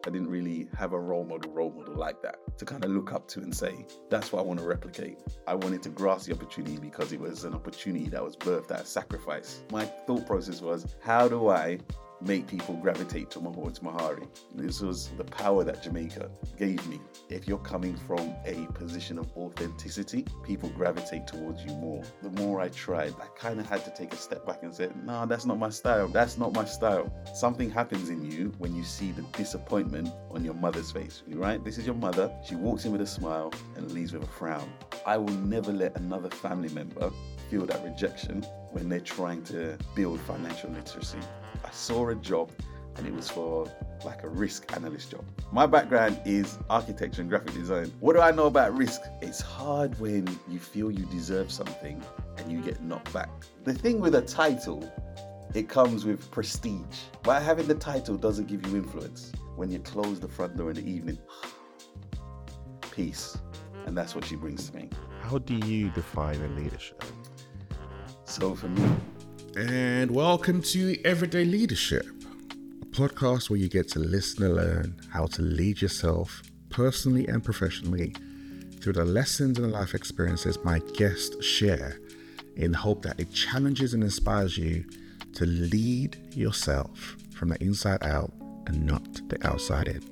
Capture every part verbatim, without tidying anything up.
I didn't really have a role model, role model like that to kind of look up to and say, that's what I want to replicate. I wanted to grasp the opportunity because it was an opportunity that was birthed out of sacrifice. My thought process was, how do I make people gravitate towards Mahari? This was the power that Jamaica gave me. If you're coming from a position of authenticity, people gravitate towards you more. The more I tried, I kind of had to take a step back and say, no, that's not my style. That's not my style. Something happens in you when you see the disappointment on your mother's face, right? This is your mother. She walks in with a smile and leaves with a frown. I will never let another family member feel that rejection when they're trying to build financial literacy. I saw a job and it was for like a risk analyst job. My background is architecture and graphic design. What do I know about risk? It's hard when you feel you deserve something and you get knocked back. The thing with a title, it comes with prestige. But having the title doesn't give you influence. When you close the front door in the evening, peace. And that's what she brings to me. How do you define a leadership? So for me, And welcome to Everyday Leadership, a podcast where you get to listen and learn how to lead yourself personally and professionally through the lessons and life experiences my guests share, in hope that it challenges and inspires you to lead yourself from the inside out and not the outside in.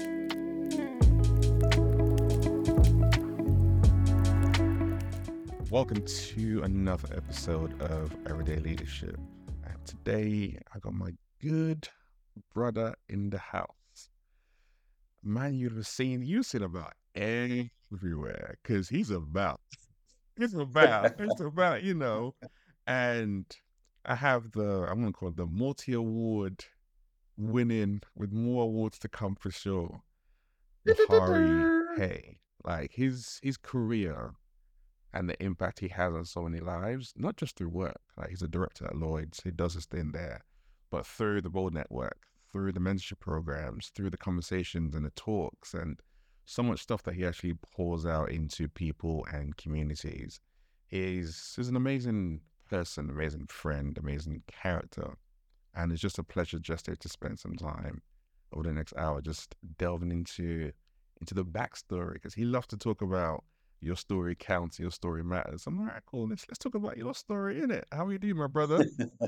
Welcome to another episode of Everyday Leadership. And today I got my good brother in the house. Man, you'd have seen, you've seen about everywhere because he's about, he's about, he's about, you know. And I have the, I'm going to call it the multi-award winning, with more awards to come for sure, Mahari Hay. Like his, his career and the impact he has on so many lives, not just through work. Like he's a director at Lloyd's, he does his thing there, but through the Bold Network, through the mentorship programs, through the conversations and the talks, and so much stuff that he actually pours out into people and communities. He's, he's an amazing person, amazing friend, amazing character. And it's just a pleasure just to spend some time over the next hour just delving into, into the backstory, because he loves to talk about your story counts, your story matters. I'm like, cool, let's, let's talk about your story, innit? How are you doing, my brother?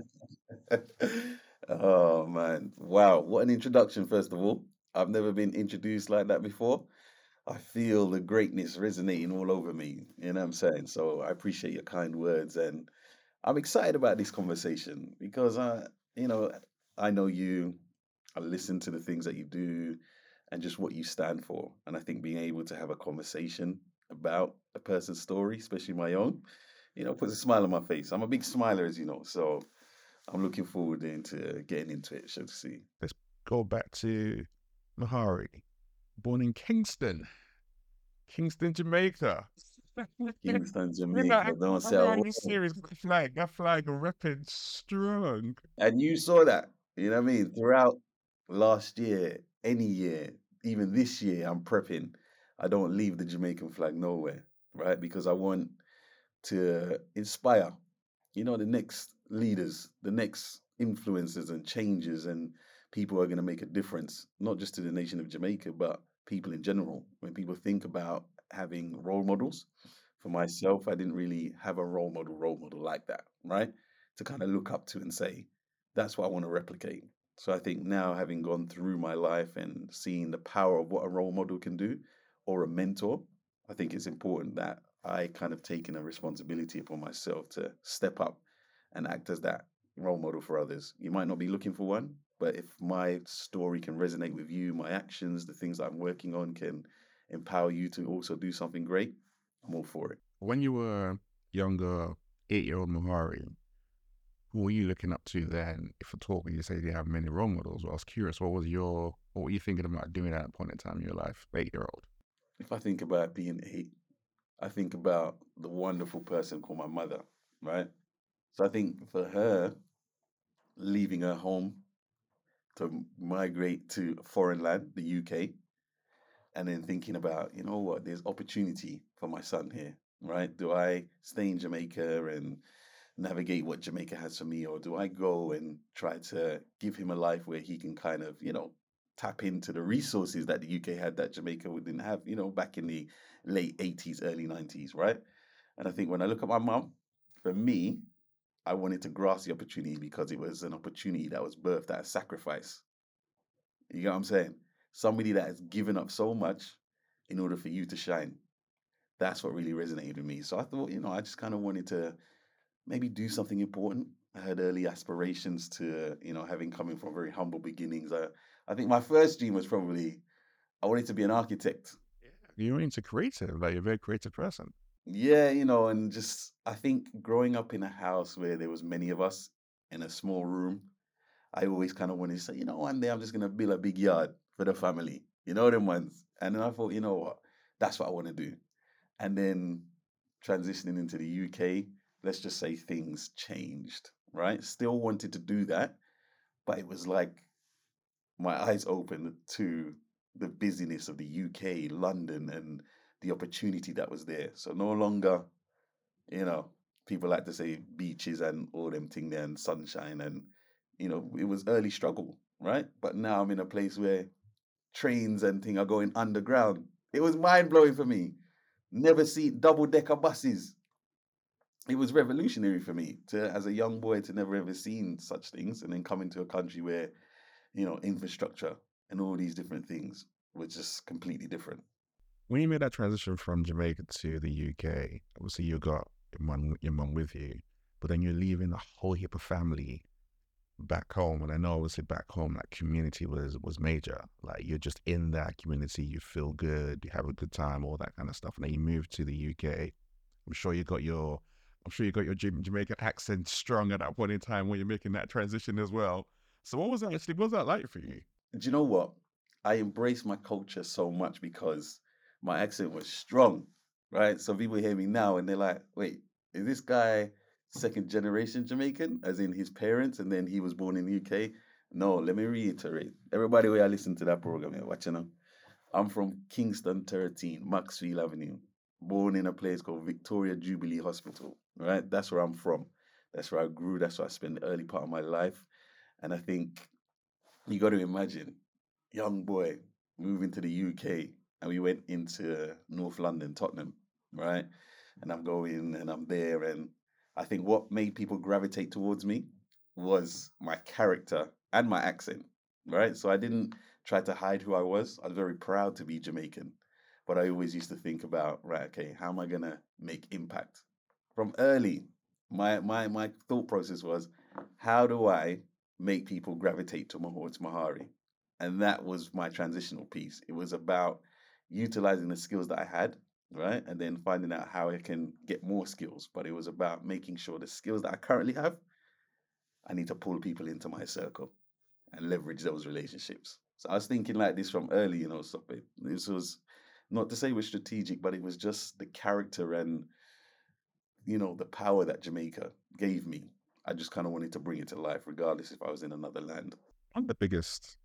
Oh man, wow, what an introduction, first of all. I've never been introduced like that before. I feel the greatness resonating all over me, you know what I'm saying? So I appreciate your kind words, and I'm excited about this conversation because I, you know, I know you, I listen to the things that you do and just what you stand for. And I think being able to have a conversation about a person's story, especially my own, you know, puts a smile on my face. I'm a big smiler, as you know, so I'm looking forward into getting into it, shall we see. Let's go back to Mahari, born in Kingston, Kingston, Jamaica. Kingston, You know, I, Jamaica, don't I'm sell. really serious. That flag, that flag repping strong. And you saw that, you know what I mean? Throughout last year, any year, even this year, I'm prepping. I don't leave the Jamaican flag nowhere, right? Because I want to inspire, you know, the next leaders, the next influencers and changes, and people are going to make a difference, not just to the nation of Jamaica, but people in general. When people think about having role models, for myself, I didn't really have a role model, role model like that, right? To kind of look up to and say, that's what I want to replicate. So I think now, having gone through my life and seeing the power of what a role model can do or a mentor, I think it's important that I kind of taken a responsibility upon myself to step up and act as that role model for others. You might not be looking for one, but if my story can resonate with you, my actions, the things that I'm working on can empower you to also do something great, I'm all for it. When you were younger, eight-year-old Mahari, who were you looking up to then? If at all, when you say you have many role models, well, I was curious, what was your, what were you thinking about doing at that point in time in your life, eight-year-old? If I think about being eight, I think about the wonderful person called my mother, right? So I think for her, leaving her home to migrate to a foreign land, the U K, and then thinking about, you know what, there's opportunity for my son here, right? Do I stay in Jamaica and navigate what Jamaica has for me, or do I go and try to give him a life where he can kind of, you know, tap into the resources that the U K had that Jamaica didn't have, you know, back in the late eighties, early nineties, right? And I think when I look at my mum, for me, I wanted to grasp the opportunity because it was an opportunity that was birthed out of sacrifice. You get what I'm saying? Somebody that has given up so much in order for you to shine. That's what really resonated with me. So I thought, you know, I just kind of wanted to maybe do something important. I had early aspirations to, you know, having coming from very humble beginnings. I, I think my first dream was probably I wanted to be an architect. Yeah. You're into creative, like you're a very creative person. Yeah, you know, and just I think growing up in a house where there was many of us in a small room, I always kind of wanted to say, you know, one day I'm just gonna build a big yard for the family. You know them ones. And then I thought, you know what, that's what I want to do. And then transitioning into the U K, let's just say things changed, right? Still wanted to do that, but it was like my eyes opened to the busyness of the U K, London, and the opportunity that was there. So no longer, you know, people like to say beaches and all them thing there and sunshine and you know, it was early struggle, right? But now I'm in a place where trains and thing are going underground. It was mind blowing for me. Never see double decker buses. It was revolutionary for me to, as a young boy, to never ever seen such things, and then come into a country where you know infrastructure and all these different things were just completely different. When you made that transition from Jamaica to the U K, obviously you got your mum, your mum with you, but then you're leaving a whole heap of family back home. And I know obviously back home, that community was was major. Like you're just in that community, you feel good, you have a good time, all that kind of stuff. And then you move to the U K. I'm sure you got your, I'm sure you got your Jam- Jamaican accent strong at that point in time when you're making that transition as well. So what was that actually? What was that like for you? Do you know what? I embrace my culture so much because my accent was strong, right? So people hear me now and they're like, wait, is this guy second generation Jamaican, as in his parents, and then he was born in the U K? No, let me reiterate. Everybody where I listen to that program, you're watching them. I'm from Kingston thirteen, Maxfield Avenue, born in a place called Victoria Jubilee Hospital, right? That's where I'm from. That's where I grew. That's where I spent the early part of my life. And I think you got to imagine, young boy moving to the U K, and we went into North London, Tottenham, right? And I'm going and I'm there, and I think what made people gravitate towards me was my character and my accent, right? So I didn't try to hide who I was. I was very proud to be Jamaican, but I always used to think about, right, okay, how am I gonna make impact? From early, my my my thought process was, how do I make people gravitate towards Mahari? And that was my transitional piece. It was about utilizing the skills that I had, right? And then finding out how I can get more skills. But it was about making sure the skills that I currently have, I need to pull people into my circle and leverage those relationships. So I was thinking like this from early, you know, stop it. This was not to say it was strategic, but it was just the character and, you know, the power that Jamaica gave me. I just kind of wanted to bring it to life, regardless if I was in another land. One of the biggest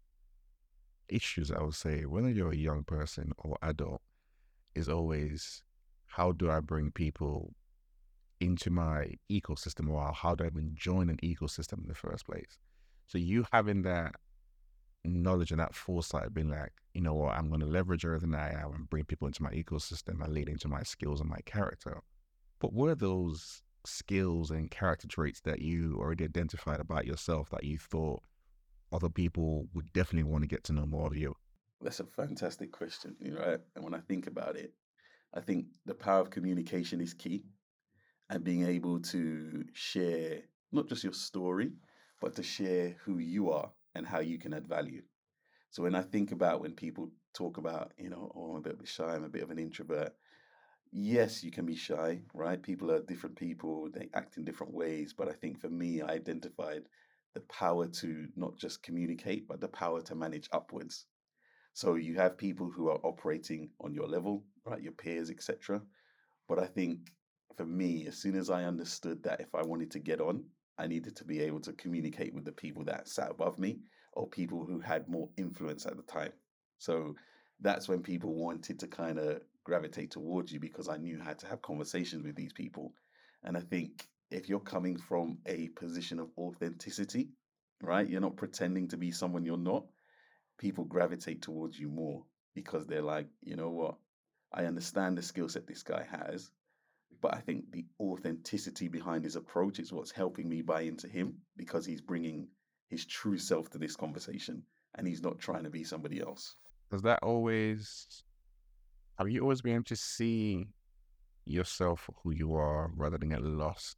issues, I would say, whether you're a young person or adult, is always how do I bring people into my ecosystem, or how do I even join an ecosystem in the first place? So you having that knowledge and that foresight, being like, you know what, I'm going to leverage everything that I have and bring people into my ecosystem and lead into my skills and my character. But what are those skills and character traits that you already identified about yourself that you thought other people would definitely want to get to know more of you? That's a fantastic question, you know, right? And when I think about it, I think the power of communication is key, and being able to share not just your story, but to share who you are and how you can add value. So when I think about when people talk about, you know, oh, I'm a bit shy, I'm a bit of an introvert. Yes, you can be shy, right? People are different people, they act in different ways. But I think for me, I identified the power to not just communicate, but the power to manage upwards. So you have people who are operating on your level, right? Your peers, et cetera. But I think for me, as soon as I understood that if I wanted to get on, I needed to be able to communicate with the people that sat above me or people who had more influence at the time. So that's when people wanted to kind of gravitate towards you because I knew how to have conversations with these people. And I think if you're coming from a position of authenticity, right, you're not pretending to be someone you're not, people gravitate towards you more because they're like, you know what, I understand the skill set this guy has, but I think the authenticity behind his approach is what's helping me buy into him because he's bringing his true self to this conversation and he's not trying to be somebody else. Does that always, have you always been able to see yourself for who you are rather than get lost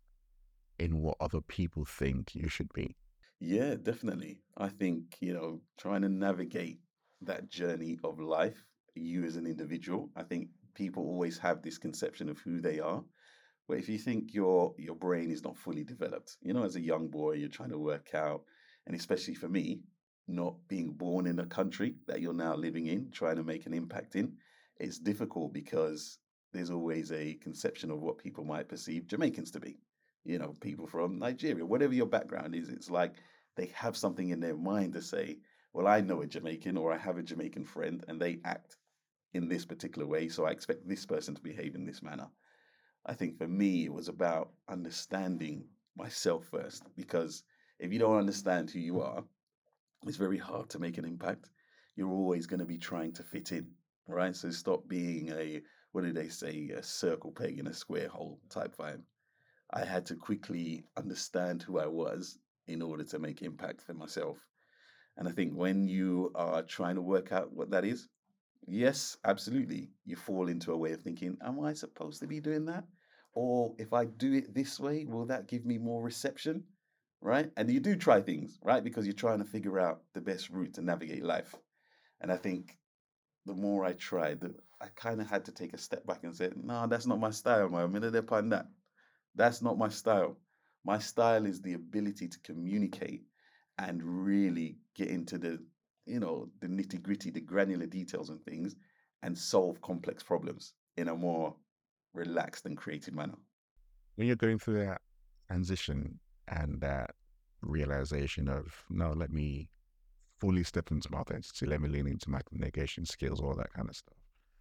in what other people think you should be? Yeah, definitely. I think, you know, trying to navigate that journey of life, you as an individual, I think people always have this conception of who they are. But if you think your your brain is not fully developed, you know, as a young boy, you're trying to work out, and especially for me, not being born in a country that you're now living in, trying to make an impact in, it's difficult because there's always a conception of what people might perceive Jamaicans to be. You know, people from Nigeria, whatever your background is, it's like they have something in their mind to say, well, I know a Jamaican or I have a Jamaican friend and they act in this particular way, so I expect this person to behave in this manner. I think for me, it was about understanding myself first, because if you don't understand who you are, it's very hard to make an impact. You're always going to be trying to fit in, right? So stop being a, what do they say, a circle peg in a square hole type vibe. I had to quickly understand who I was in order to make impact for myself. And I think when you are trying to work out what that is, yes, absolutely. You fall into a way of thinking, am I supposed to be doing that? Or if I do it this way, will that give me more reception? Right? And you do try things, right? Because you're trying to figure out the best route to navigate life. And I think the more I tried, the, I kind of had to take a step back and say, no, that's not my style, man. I'm going to depend that. That's not my style. My style is the ability to communicate and really get into the, you know, the nitty gritty, the granular details and things, and solve complex problems in a more relaxed and creative manner. When you're going through that transition and that realization of, no, let me fully step into my authenticity, let me lean into my communication skills, all that kind of stuff.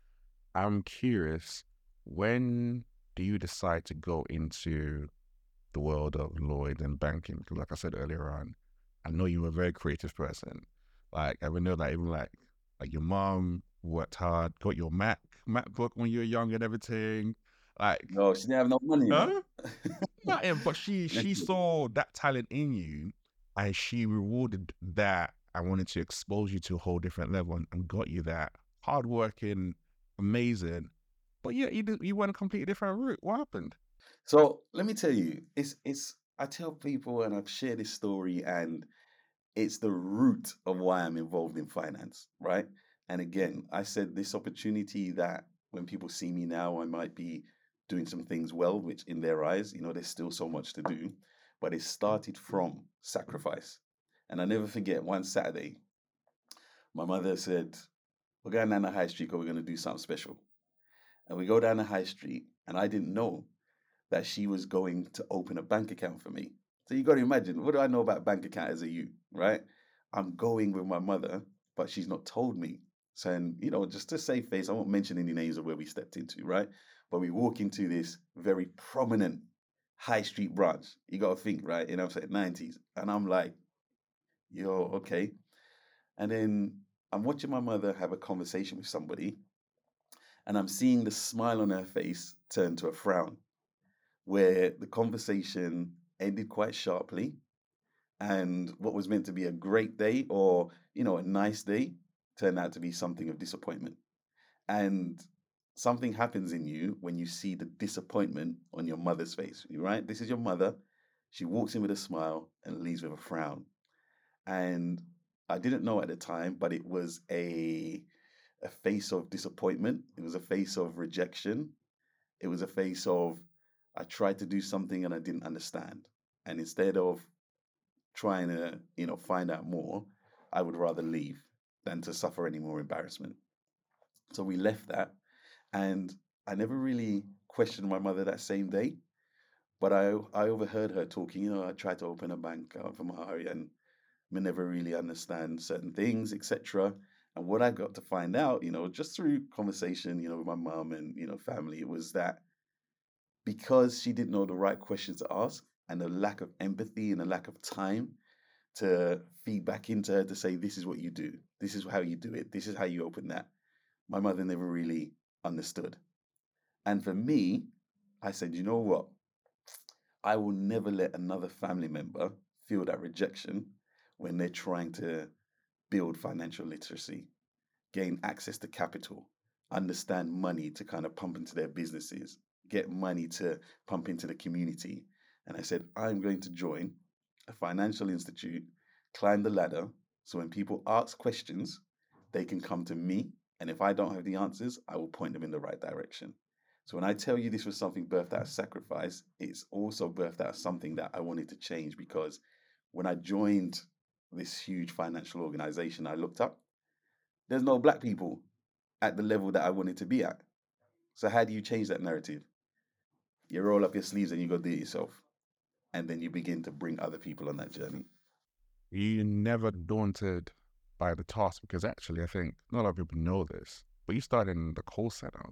I'm curious, when do you decide to go into the world of Lloyd and banking? Because like I said earlier on, I know you were a very creative person. Like I would know that even like like your mom worked hard, got your Mac MacBook when you were young and everything. Like, No, she didn't have no money, you know. huh? Nothing, but she she Literally. saw that talent in you, and she rewarded that. I wanted to expose you to a whole different level and, and got you that hardworking, amazing. But yeah, you did, you went a completely different route. What happened? So let me tell you, it's it's I tell people and I've shared this story, and it's the root of why I'm involved in finance, right? And again, I said this opportunity that when people see me now, I might be doing some things well, which in their eyes, you know, there's still so much to do, but it started from sacrifice. And I never forget one Saturday, my mother said, we're going down the high street because we're going to do something special. And we go down the high street, and I didn't know that she was going to open a bank account for me. So you got to imagine, what do I know about bank account as a youth, right? I'm going with my mother, but she's not told me. So, and, you know, just to save face, I won't mention any names of where we stepped into, right? But we walk into this very prominent high street branch. You got to think, right? You know, I'm saying nineties. And I'm like, yo, okay. And then I'm watching my mother have a conversation with somebody, and I'm seeing the smile on her face turn to a frown, where the conversation ended quite sharply, and what was meant to be a great day or, you know, a nice day turned out to be something of disappointment. And something happens in you when you see the disappointment on your mother's face, right? This is your mother. She walks in with a smile and leaves with a frown. And I didn't know at the time, but it was a a face of disappointment. It was a face of rejection. It was a face of, I tried to do something and I didn't understand. And instead of trying to, you know, find out more, I would rather leave than to suffer any more embarrassment. So we left that, and I never really questioned my mother that same day. But I I overheard her talking. You know, I tried to open a bank uh, for Mahari, and I never really understand certain things, et cetera. And what I got to find out, you know, just through conversation, you know, with my mom and you know family, it was that because she didn't know the right questions to ask, and a lack of empathy and a lack of time to feed back into her to say, this is what you do. This is how you do it. This is how you open that. My mother never really understood. And for me, I said, you know what? I will never let another family member feel that rejection when they're trying to build financial literacy, gain access to capital, understand money to kind of pump into their businesses, get money to pump into the community. And I said, I'm going to join a financial institute, climb the ladder, so when people ask questions, they can come to me. And if I don't have the answers, I will point them in the right direction. So when I tell you this was something birthed out of sacrifice, it's also birthed out of something that I wanted to change, because when I joined this huge financial organization, I looked up, there's no black people at the level that I wanted to be at. So how do you change that narrative? You roll up your sleeves and you go do it yourself. And then you begin to bring other people on that journey. You never daunted by the task, because actually I think not a lot of people know this, but you started in the call center.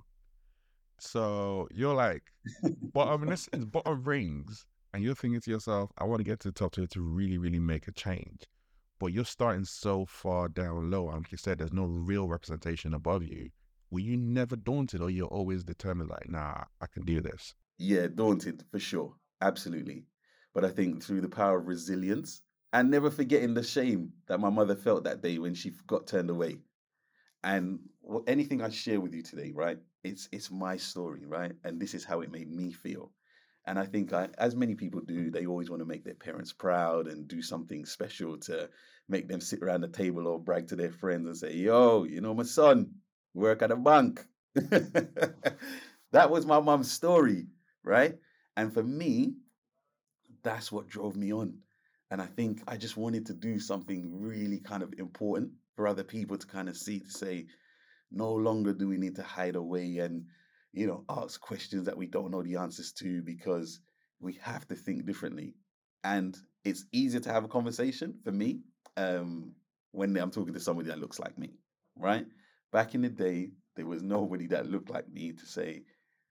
So you're like bottom, in this is bottom rings, and you're thinking to yourself, I want to get to the top tier to really, really make a change. But you're starting so far down low, and like you said, there's no real representation above you. Were you never daunted, or you're always determined, like, nah, I can do this? Yeah, daunted for sure. Absolutely. But I think through the power of resilience and never forgetting the shame that my mother felt that day when she got turned away. And wh- anything I share with you today, right? It's it's my story, right? And this is how it made me feel. And I think I, as many people do, they always want to make their parents proud and do something special to make them sit around the table or brag to their friends and say, yo, you know, my son work at a bank. That was my mom's story, right? And for me, that's what drove me on. And I think I just wanted to do something really kind of important for other people to kind of see, to say, no longer do we need to hide away and, you know, ask questions that we don't know the answers to, because we have to think differently. And it's easier to have a conversation for me um, when I'm talking to somebody that looks like me, right? Back in the day, there was nobody that looked like me to say,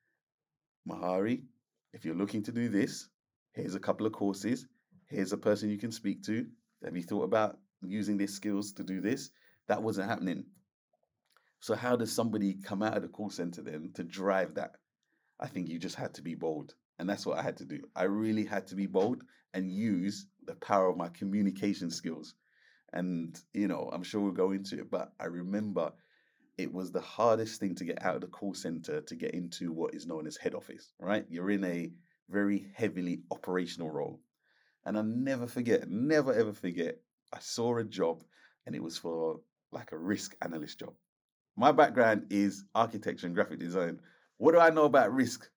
Mahari, if you're looking to do this, here's a couple of courses. Here's a person you can speak to. Have you thought about using these skills to do this? That wasn't happening. So how does somebody come out of the call center then to drive that? I think you just had to be bold. And that's what I had to do. I really had to be bold and use the power of my communication skills. And, you know, I'm sure we'll go into it, but I remember it was the hardest thing to get out of the call center to get into what is known as head office, right? You're in a very heavily operational role. And I'll never forget, never ever forget, I saw a job and it was for like a risk analyst job. My background is architecture and graphic design. What do I know about risk?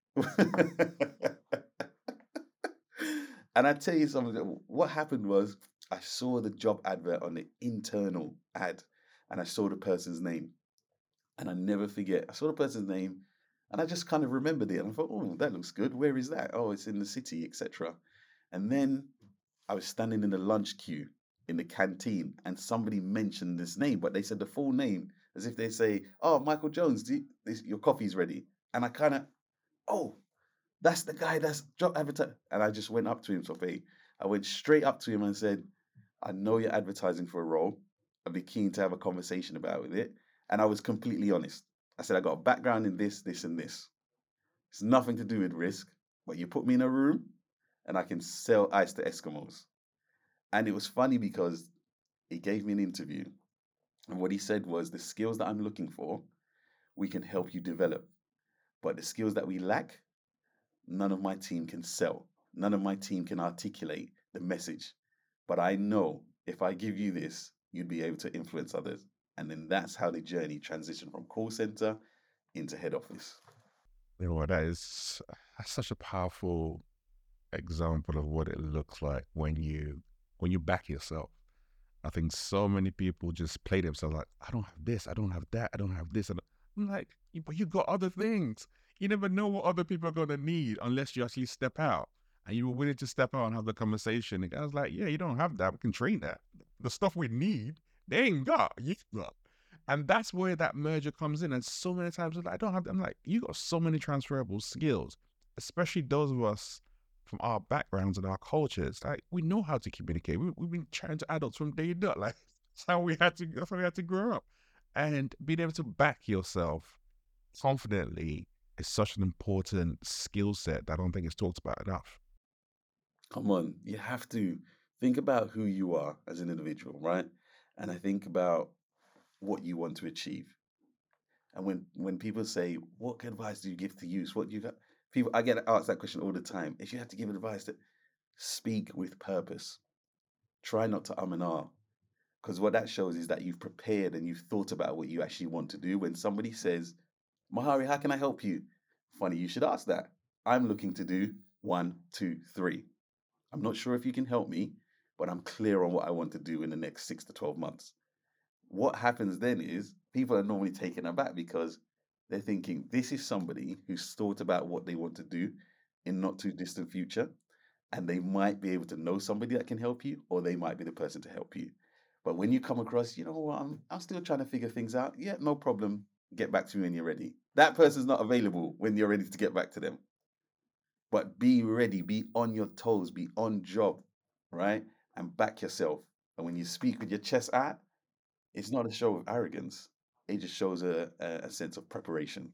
And I tell you something, what happened was I saw the job advert on the internal ad and I saw the person's name. And I never forget, I saw the person's name and I just kind of remembered it. And I thought, oh, that looks good. Where is that? Oh, it's in the city, et cetera. And then I was standing in the lunch queue in the canteen and somebody mentioned this name, but they said the full name as if they say, oh, Michael Jones, do you, this, your coffee's ready. And I kind of, oh, that's the guy that's job advertising. And I just went up to him, Sophie. I went straight up to him and said, I know you're advertising for a role. I'd be keen to have a conversation about it. And I was completely honest. I said, I got a background in this, this, and this. It's nothing to do with risk, but you put me in a room and I can sell ice to Eskimos. And it was funny because he gave me an interview. And what he said was, the skills that I'm looking for, we can help you develop. But the skills that we lack, none of my team can sell. None of my team can articulate the message. But I know if I give you this, you'd be able to influence others. And then that's how the journey transitioned from call center into head office. You know, that is that's such a powerful example of what it looks like when you when you back yourself. I think so many people just play themselves like, I don't have this, I don't have that, I don't have this. And I'm like, but you got other things. You never know what other people are going to need unless you actually step out. And you were willing to step out and have the conversation. And I was like, yeah, you don't have that. We can train that. The stuff we need, they ain't got. You got. And that's where that merger comes in. And so many times, I'm like, I don't have, I'm like, you got so many transferable skills, especially those of us from our backgrounds and our cultures, like we know how to communicate. We, we've been chatting to adults from day dot. Like that's how we had to. That's how we had to grow up, and being able to back yourself confidently is such an important skill set that I don't think it's talked about enough. Come on, you have to think about who you are as an individual, right? And I think about what you want to achieve. And when when people say, "What advice do you give to youth?" What do you got? People, I get asked that question all the time. If you had to give advice, that speak with purpose. Try not to um and ah, because what that shows is that you've prepared and you've thought about what you actually want to do. When somebody says, "Mahari, how can I help you?" Funny, you should ask that. I'm looking to do one, two, three. I'm not sure if you can help me, but I'm clear on what I want to do in the next six to twelve months. What happens then is people are normally taken aback because they're thinking this is somebody who's thought about what they want to do in not too distant future, and they might be able to know somebody that can help you, or they might be the person to help you. But when you come across, you know what, I'm, I'm still trying to figure things out. Yeah, no problem. Get back to me when you're ready. That person's not available when you're ready to get back to them. But be ready, be on your toes, be on job, right? And back yourself. And when you speak with your chest out, it's not a show of arrogance. It just shows a, a, a sense of preparation.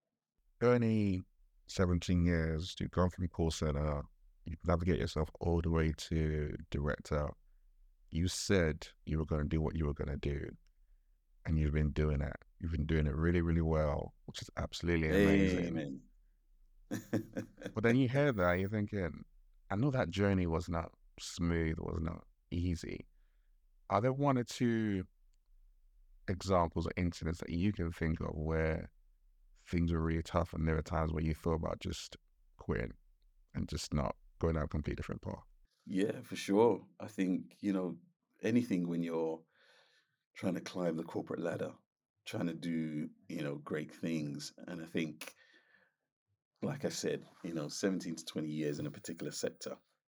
Only seventeen years, you've gone from call center, you navigate yourself all the way to director. You said you were going to do what you were going to do, and you've been doing it. You've been doing it really, really well, which is absolutely amazing. Amen. But then you hear that, you're thinking, I know that journey was not smooth, was not easy. Are there one or two examples or incidents that you can think of where things were really tough and there are times where you thought about just quitting and just not going down a completely different path? Yeah, for sure. I think, you know, anything when you're trying to climb the corporate ladder, trying to do, you know, great things. And I think, like I said, you know, seventeen to twenty years in a particular sector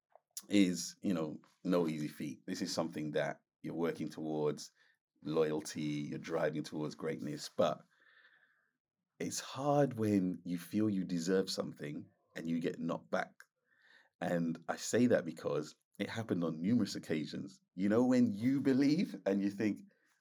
is, you know, no easy feat. This is something that you're working towards loyalty, you're driving towards greatness, but it's hard when you feel you deserve something and you get knocked back. And I say that because it happened on numerous occasions. You know, when you believe and you think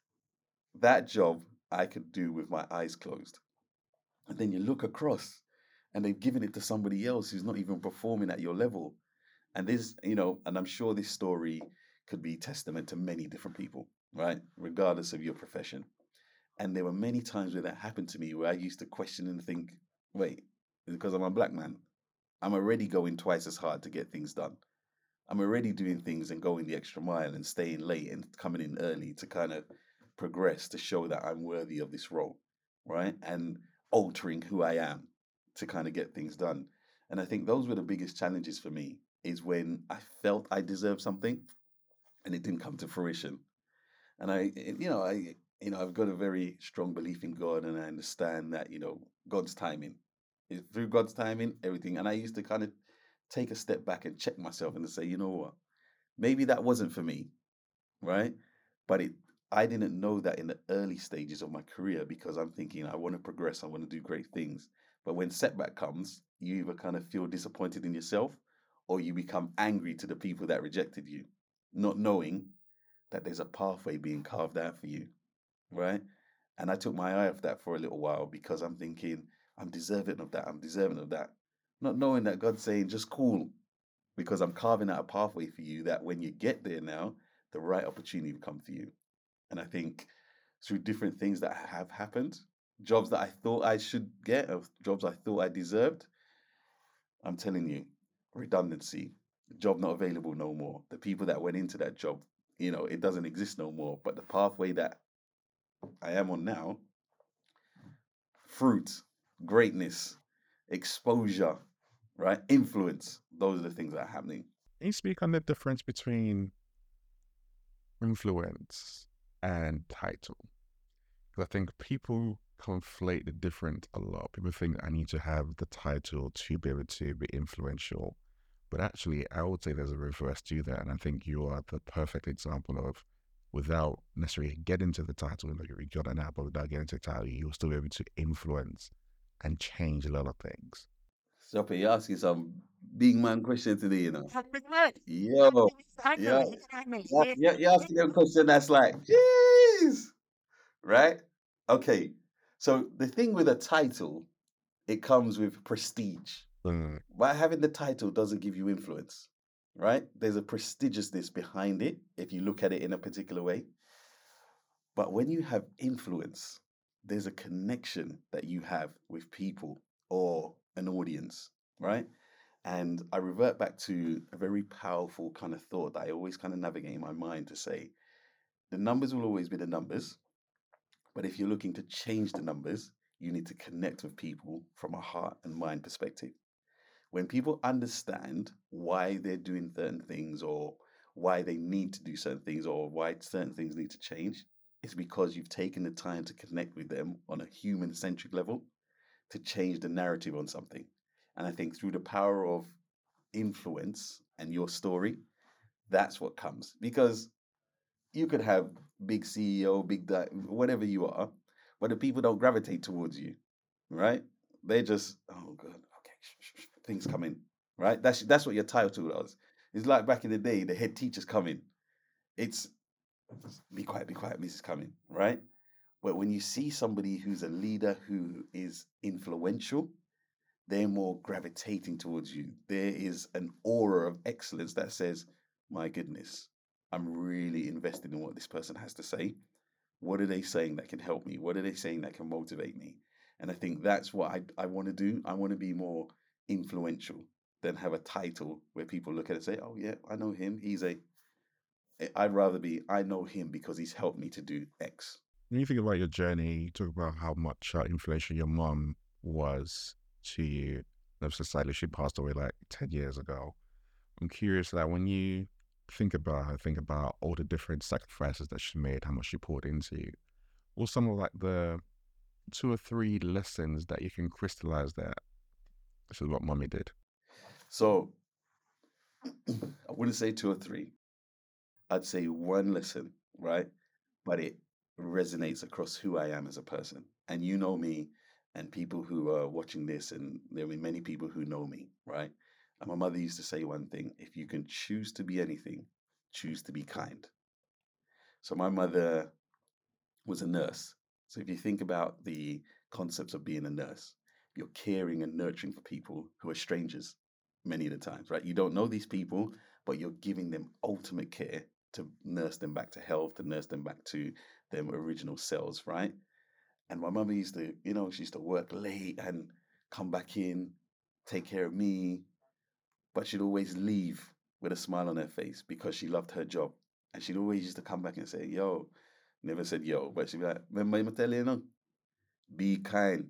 that job I could do with my eyes closed, and then you look across and they've given it to somebody else who's not even performing at your level. And this, you know, and I'm sure this story could be testament to many different people, right? Regardless of your profession. And there were many times where that happened to me where I used to question and think, wait, because I'm a black man, I'm already going twice as hard to get things done. I'm already doing things and going the extra mile and staying late and coming in early to kind of progress to show that I'm worthy of this role, right? And altering who I am to kind of get things done. And I think those were the biggest challenges for me is when I felt I deserved something and it didn't come to fruition. And I, it- you know, I, you know, I've got a very strong belief in God, and I understand that, you know, God's timing is through God's timing, everything. And I used to kind of take a step back and check myself and to say, you know what, maybe that wasn't for me, right? But it, I didn't know that in the early stages of my career because I'm thinking I want to progress, I want to do great things. But when setback comes, you either kind of feel disappointed in yourself or you become angry to the people that rejected you, not knowing that there's a pathway being carved out for you, right? And I took my eye off that for a little while because I'm thinking, I'm deserving of that, I'm deserving of that. Not knowing that God's saying, just cool, because I'm carving out a pathway for you that when you get there now, the right opportunity will come for you. And I think through different things that have happened, jobs that I thought I should get, or jobs I thought I deserved, I'm telling you, redundancy, job not available no more. The people that went into that job, you know, it doesn't exist no more. But the pathway that I am on now, fruit, greatness, exposure, right? Influence, those are the things that are happening. Can you speak on the difference between influence and title? Because I think people conflate the difference a lot. People think I need to have the title to be able to be influential. But actually, I would say there's a reverse to that. And I think you are the perfect example of without necessarily getting to the title, like you got an apple, without getting to the title, you'll still be able to influence and change a lot of things. Stop it. You're asking some big man question today, you know. Have big man. Yo, Exactly. yo, Exactly. you're, you're you're asking a question that's like, jeez, right? Okay. So the thing with a title, it comes with prestige. Mm, But having the title doesn't give you influence, right? There's a prestigiousness behind it if you look at it in a particular way. But when you have influence, there's a connection that you have with people or an audience, right? And I revert back to a very powerful kind of thought that I always kind of navigate in my mind to say the numbers will always be the numbers. But if you're looking to change the numbers, you need to connect with people from a heart and mind perspective. When people understand why they're doing certain things or why they need to do certain things or why certain things need to change, it's because you've taken the time to connect with them on a human centric level to change the narrative on something. And I think through the power of influence and your story, that's what comes. Because you could have big C E O, big di- whatever you are, but the people don't gravitate towards you, right? They just, oh god, okay, sh- sh- sh- things come in, right? That's that's what your title was. It's like back in the day, the head teacher's coming. It's be quiet, be quiet, missus Coming, right? But when you see somebody who's a leader who is influential, they're more gravitating towards you. There is an aura of excellence that says, my goodness, I'm really invested in what this person has to say. What are they saying that can help me? What are they saying that can motivate me? And I think that's what I, I want to do. I want to be more influential than have a title where people look at it and say, oh, yeah, I know him. He's a, eh, I'd rather be, I know him because he's helped me to do X. When you think about your journey, you talk about how much uh, influential your mom was to you. And obviously, sadly, she passed away like ten years ago. I'm curious that when you think about her, think about all the different sacrifices that she made, how much she poured into you. What some of like the two or three lessons that you can crystallize that this is what mommy did? So I wouldn't say two or three. I'd say one lesson, right? But it resonates across who I am as a person. And you know me, and people who are watching this, and there will be many people who know me, right? And my mother used to say one thing: if you can choose to be anything, choose to be kind. So my mother was a nurse. So if you think about the concepts of being a nurse, you're caring and nurturing for people who are strangers many of the times, right? You don't know these people, but you're giving them ultimate care to nurse them back to health, to nurse them back to their original selves, right? And my mother used to, you know, she used to work late and come back in, take care of me, but she'd always leave with a smile on her face because she loved her job. And she'd always used to come back and say, yo, never said yo, but she'd be like, remember I'm telling you, no? Be kind,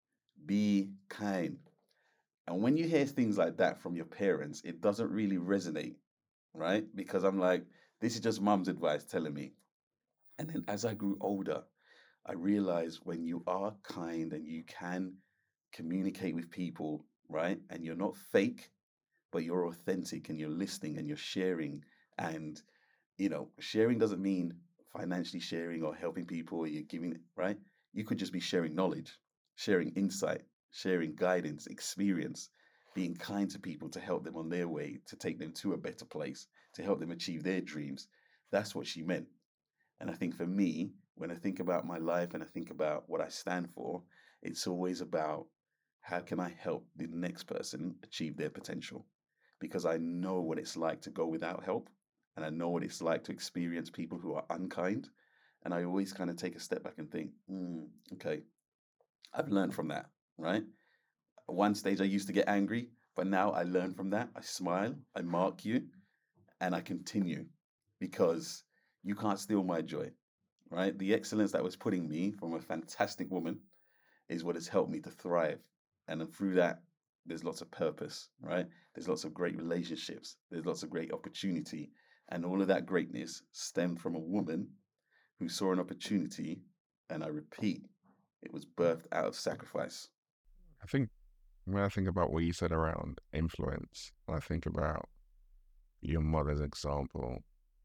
be kind. And when you hear things like that from your parents, it doesn't really resonate, right? Because I'm like, this is just mom's advice telling me. And then as I grew older, I realized when you are kind and you can communicate with people, right? And you're not fake, but you're authentic and you're listening and you're sharing. And, you know, sharing doesn't mean financially sharing or helping people or you're giving, right? You could just be sharing knowledge, sharing insight, sharing guidance, experience, being kind to people to help them on their way, to take them to a better place, to help them achieve their dreams. That's what she meant. And I think for me, when I think about my life and I think about what I stand for, it's always about how can I help the next person achieve their potential? Because I know what it's like to go without help and I know what it's like to experience people who are unkind. And I always kind of take a step back and think, mm, okay, I've learned from that, right? At one stage, I used to get angry, but now I learn from that. I smile, I mark you, and I continue because you can't steal my joy, right? The excellence that was putting me from a fantastic woman is what has helped me to thrive. And then through that, there's lots of purpose, right? There's lots of great relationships, there's lots of great opportunity. And all of that greatness stemmed from a woman who saw an opportunity. And I repeat, it was birthed out of sacrifice. I think when I think about what you said around influence, when I think about your mother's example,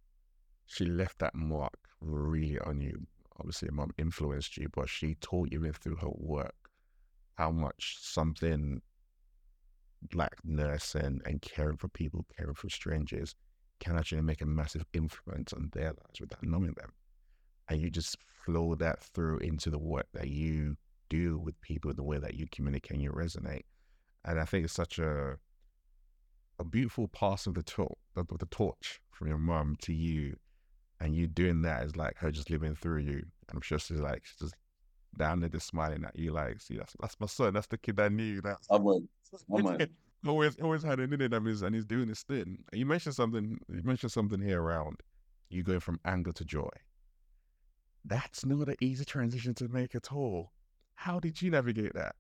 she left that mark really on you. Obviously, your mom influenced you, but she taught you in through her work how much something like nursing and caring for people, caring for strangers can actually make a massive influence on their lives without knowing them. And you just flow that through into the work that you do with people, the way that you communicate and you resonate. And I think it's such a a beautiful pass of the torch, of the torch from your mum to you, and you doing that is like her just living through you. And I'm sure she's like she's just down there just smiling at you, like, see, that's that's my son, that's the kid I knew. That's I'm on. I'm on. always always had it in it, and he's and he's doing his thing. And you mentioned something. You mentioned something here around you going from anger to joy. That's not an easy transition to make at all. How did you navigate that?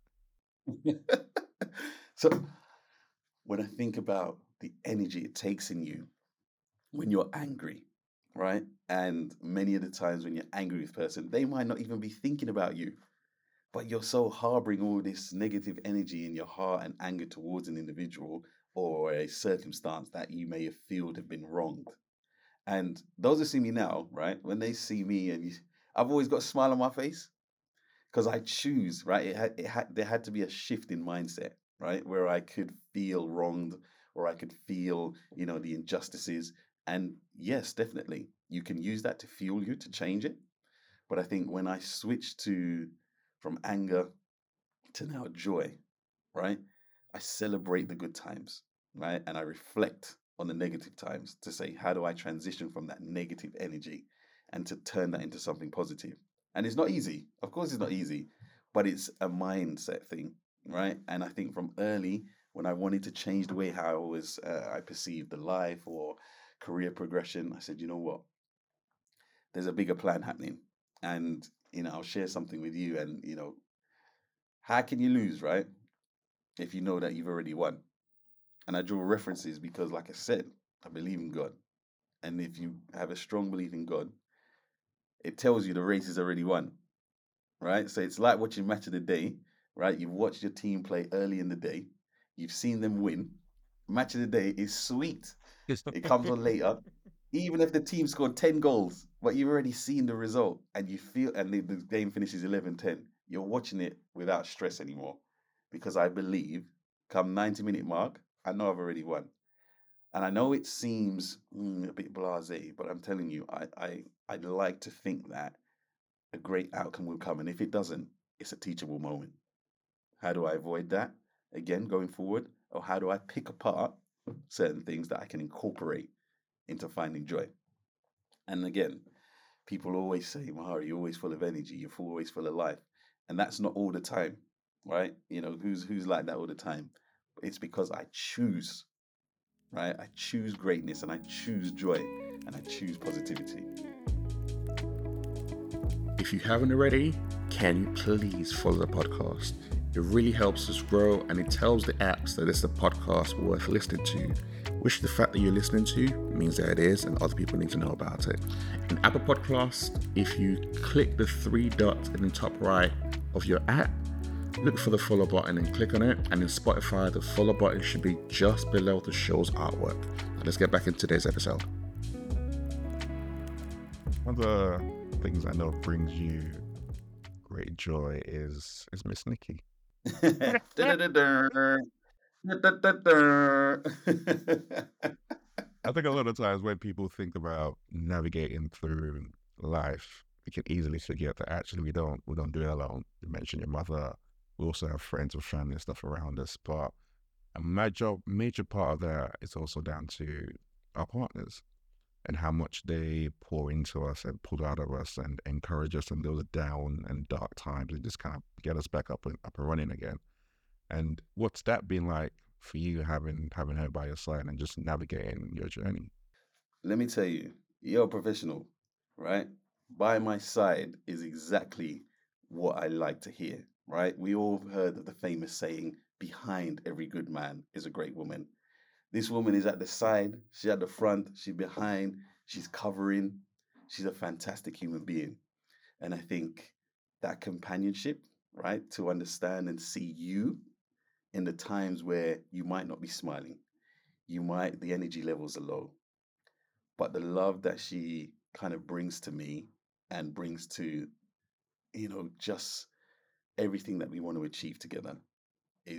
So when I think about the energy it takes in you when you're angry, right? And many of the times when you're angry with a person, they might not even be thinking about you, but you're so harboring all this negative energy in your heart and anger towards an individual or a circumstance that you may have feel have been wronged. And those who see me now, right? When they see me, and you, I've always got a smile on my face because I choose, right? It had, it had, there had to be a shift in mindset, right? Where I could feel wronged, or I could feel, you know, the injustices. And yes, definitely, you can use that to fuel you to change it. But I think when I switched to from anger to now joy, right? I celebrate the good times, right? And I reflect on the negative times to say, how do I transition from that negative energy and to turn that into something positive? And it's not easy. Of course, it's not easy, but it's a mindset thing, right? And I think from early, when I wanted to change the way how I was, uh, I perceived the life or career progression, I said, you know what? There's a bigger plan happening. And, you know, I'll share something with you. And, you know, how can you lose, right? If you know that you've already won. And I draw references because, like I said, I believe in God. And if you have a strong belief in God, it tells you the race is already won, right? So it's like watching Match of the Day, right? You've watched your team play early in the day, you've seen them win. Match of the Day is sweet. It comes on later, even if the team scored ten goals, but you've already seen the result and you feel, and the, the game finishes eleven ten. You're watching it without stress anymore because I believe come ninety minute mark, I know I've already won. And I know it seems mm, a bit blasé, but I'm telling you, I, I, I'd like to think that a great outcome will come. And if it doesn't, it's a teachable moment. How do I avoid that again going forward? Or how do I pick apart certain things that I can incorporate into finding joy? And again, people always say, Mahari, you're always full of energy, you're always full of life. And that's not all the time, right? You know, who's who's like that all the time? It's because I choose, right? I choose greatness and I choose joy and I choose positivity. If you haven't already, can you please follow the podcast? It really helps us grow, and it tells the apps that it's a podcast worth listening to, which the fact that you're listening to means that it is, and other people need to know about it. In Apple Podcast, if you click the three dots in the top right of your app, look for the follow button and click on it. And in Spotify, the follow button should be just below the show's artwork. Now let's get back into today's episode. One of the things I know brings you great joy is is Miss Nikki. I think a lot of times when people think about navigating through life, we can easily forget that actually we don't we don't do it alone. You mentioned your mother. We also have friends or family and stuff around us, but a major major part of that is also down to our partners and how much they pour into us and pull out of us and encourage us in those down and dark times and just kind of get us back up and up and running again. And what's that been like for you, having having her by your side and just navigating your journey? Let me tell you, you're a professional, right? By my side is exactly what I like to hear, right? We all heard of the famous saying, behind every good man is a great woman. This woman is at the side, she's at the front, she's behind, she's covering. She's a fantastic human being. And I think that companionship, right, to understand and see you in the times where you might not be smiling, you might, the energy levels are low, but the love that she kind of brings to me and brings to, you know, just everything that we want to achieve together is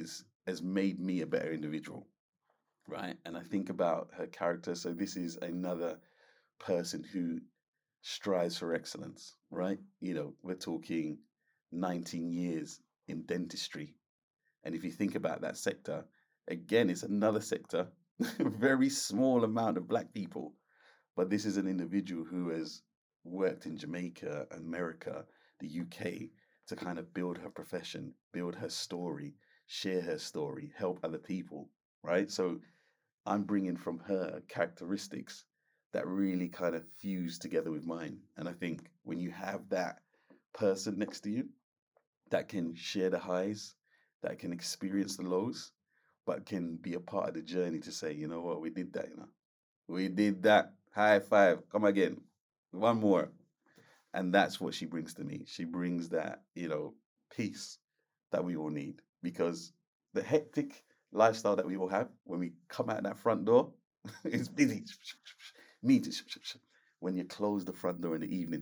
has made me a better individual, right? And I think about her character. So this is another person who strives for excellence, right? You know, we're talking nineteen years in dentistry. And if you think about that sector, again, it's another sector, very small amount of black people. But this is an individual who has worked in Jamaica, America, the U K to kind of build her profession, build her story, share her story, help other people, right? So I'm bringing from her characteristics that really kind of fuse together with mine. And I think when you have that person next to you that can share the highs, that can experience the lows, but can be a part of the journey to say, you know what, we did that, you know, we did that. High five. Come again. One more. And that's what she brings to me. She brings that, you know, peace that we all need because the hectic lifestyle that we all have when we come out that front door is busy. Me too. When you close the front door in the evening,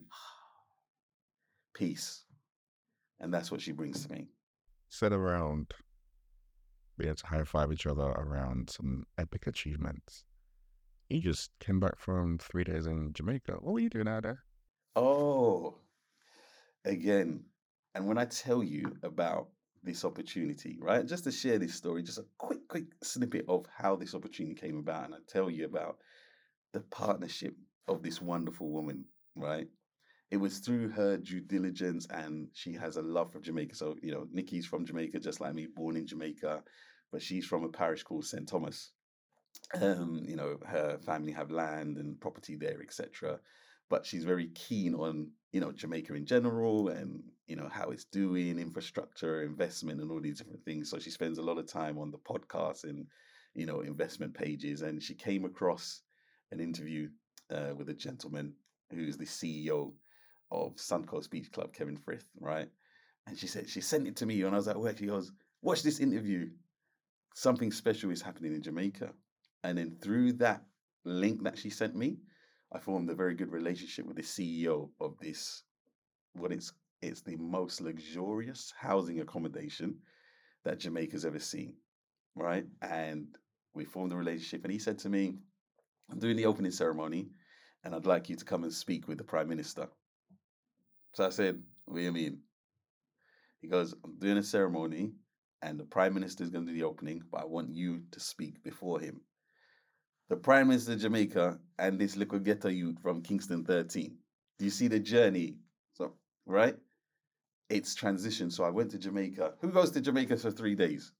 peace. And that's what she brings to me. Sit around, be able to high five each other around some epic achievements. You just came back from three days in Jamaica. What were you doing out there? Oh, again. And when I tell you about this opportunity, right, just to share this story, just a quick, quick snippet of how this opportunity came about. And I tell you about the partnership of this wonderful woman, right? It was through her due diligence and she has a love for Jamaica. So, you know, Nikki's from Jamaica, just like me, born in Jamaica, but she's from a parish called Saint Thomas. Um, you know, her family have land and property there, et cetera. But she's very keen on, you know, Jamaica in general and, you know, how it's doing, infrastructure, investment, and all these different things. So she spends a lot of time on the podcast and, you know, investment pages. And she came across an interview uh, with a gentleman who's the C E O of Suncoast Beach Club, Kevin Frith, right? And she said, she sent it to me and I was at work. She goes, watch this interview. Something special is happening in Jamaica. And then through that link that she sent me, I formed a very good relationship with the C E O of this, what it's it's the most luxurious housing accommodation that Jamaica's ever seen, right? And we formed a relationship. And he said to me, I'm doing the opening ceremony and I'd like you to come and speak with the Prime Minister. So I said, what do you mean? He goes, I'm doing a ceremony and the Prime Minister is going to do the opening, but I want you to speak before him. The Prime Minister of Jamaica and this little ghetto youth from Kingston thirteen. Do you see the journey? So, right? It's transition. So I went to Jamaica. Who goes to Jamaica for three days?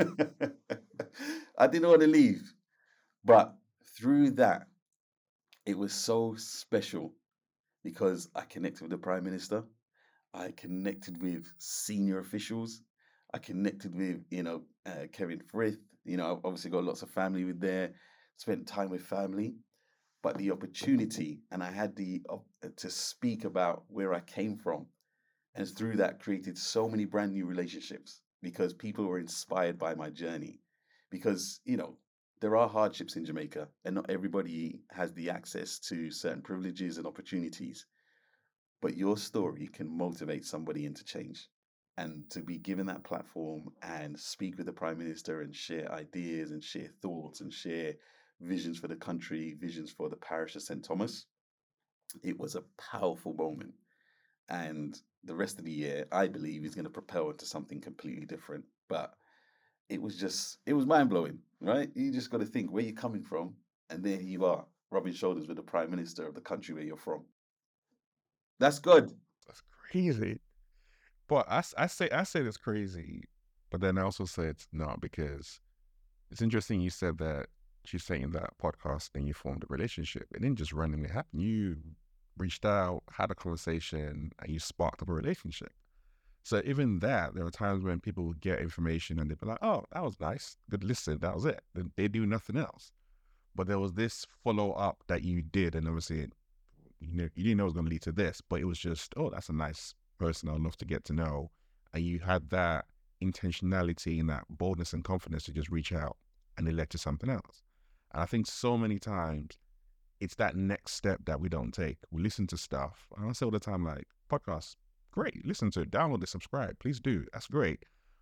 I didn't want to leave. But through that, it was so special because I connected with the Prime Minister. I connected with senior officials. I connected with, you know, uh, Kevin Frith. You know, I've obviously got lots of family with there, spent time with family. But the opportunity, and I had the op- to speak about where I came from. And through that, created so many brand new relationships because people were inspired by my journey. Because, you know, there are hardships in Jamaica, and not everybody has the access to certain privileges and opportunities. But your story can motivate somebody into change. And to be given that platform and speak with the Prime Minister and share ideas and share thoughts and share visions for the country, visions for the parish of Saint Thomas, it was a powerful moment. And the rest of the year, I believe, is going to propel into something completely different. But it was just, it was mind blowing, right? You just got to think where you're coming from, and there you are, rubbing shoulders with the Prime Minister of the country where you're from. That's good. That's crazy. But I, s- I say I say it's crazy, but then I also say it's not because it's interesting you said that she's saying that podcast and you formed a relationship. It didn't just randomly happen. You reached out, had a conversation, and you sparked up a relationship. So even that, there are times when people would get information and they'd be like, "Oh, that was nice, good listen, that was it." They, they do nothing else. But there was this follow up that you did, and obviously, you know, you didn't know it was going to lead to this, but it was just, "Oh, that's a nice person I'd love to get to know," and you had that intentionality and that boldness and confidence to just reach out, and it led to something else. And I think so many times it's that next step that we don't take. We listen to stuff, and I say all the time, like, podcasts, great, listen to it, download it, subscribe, please do. That's great.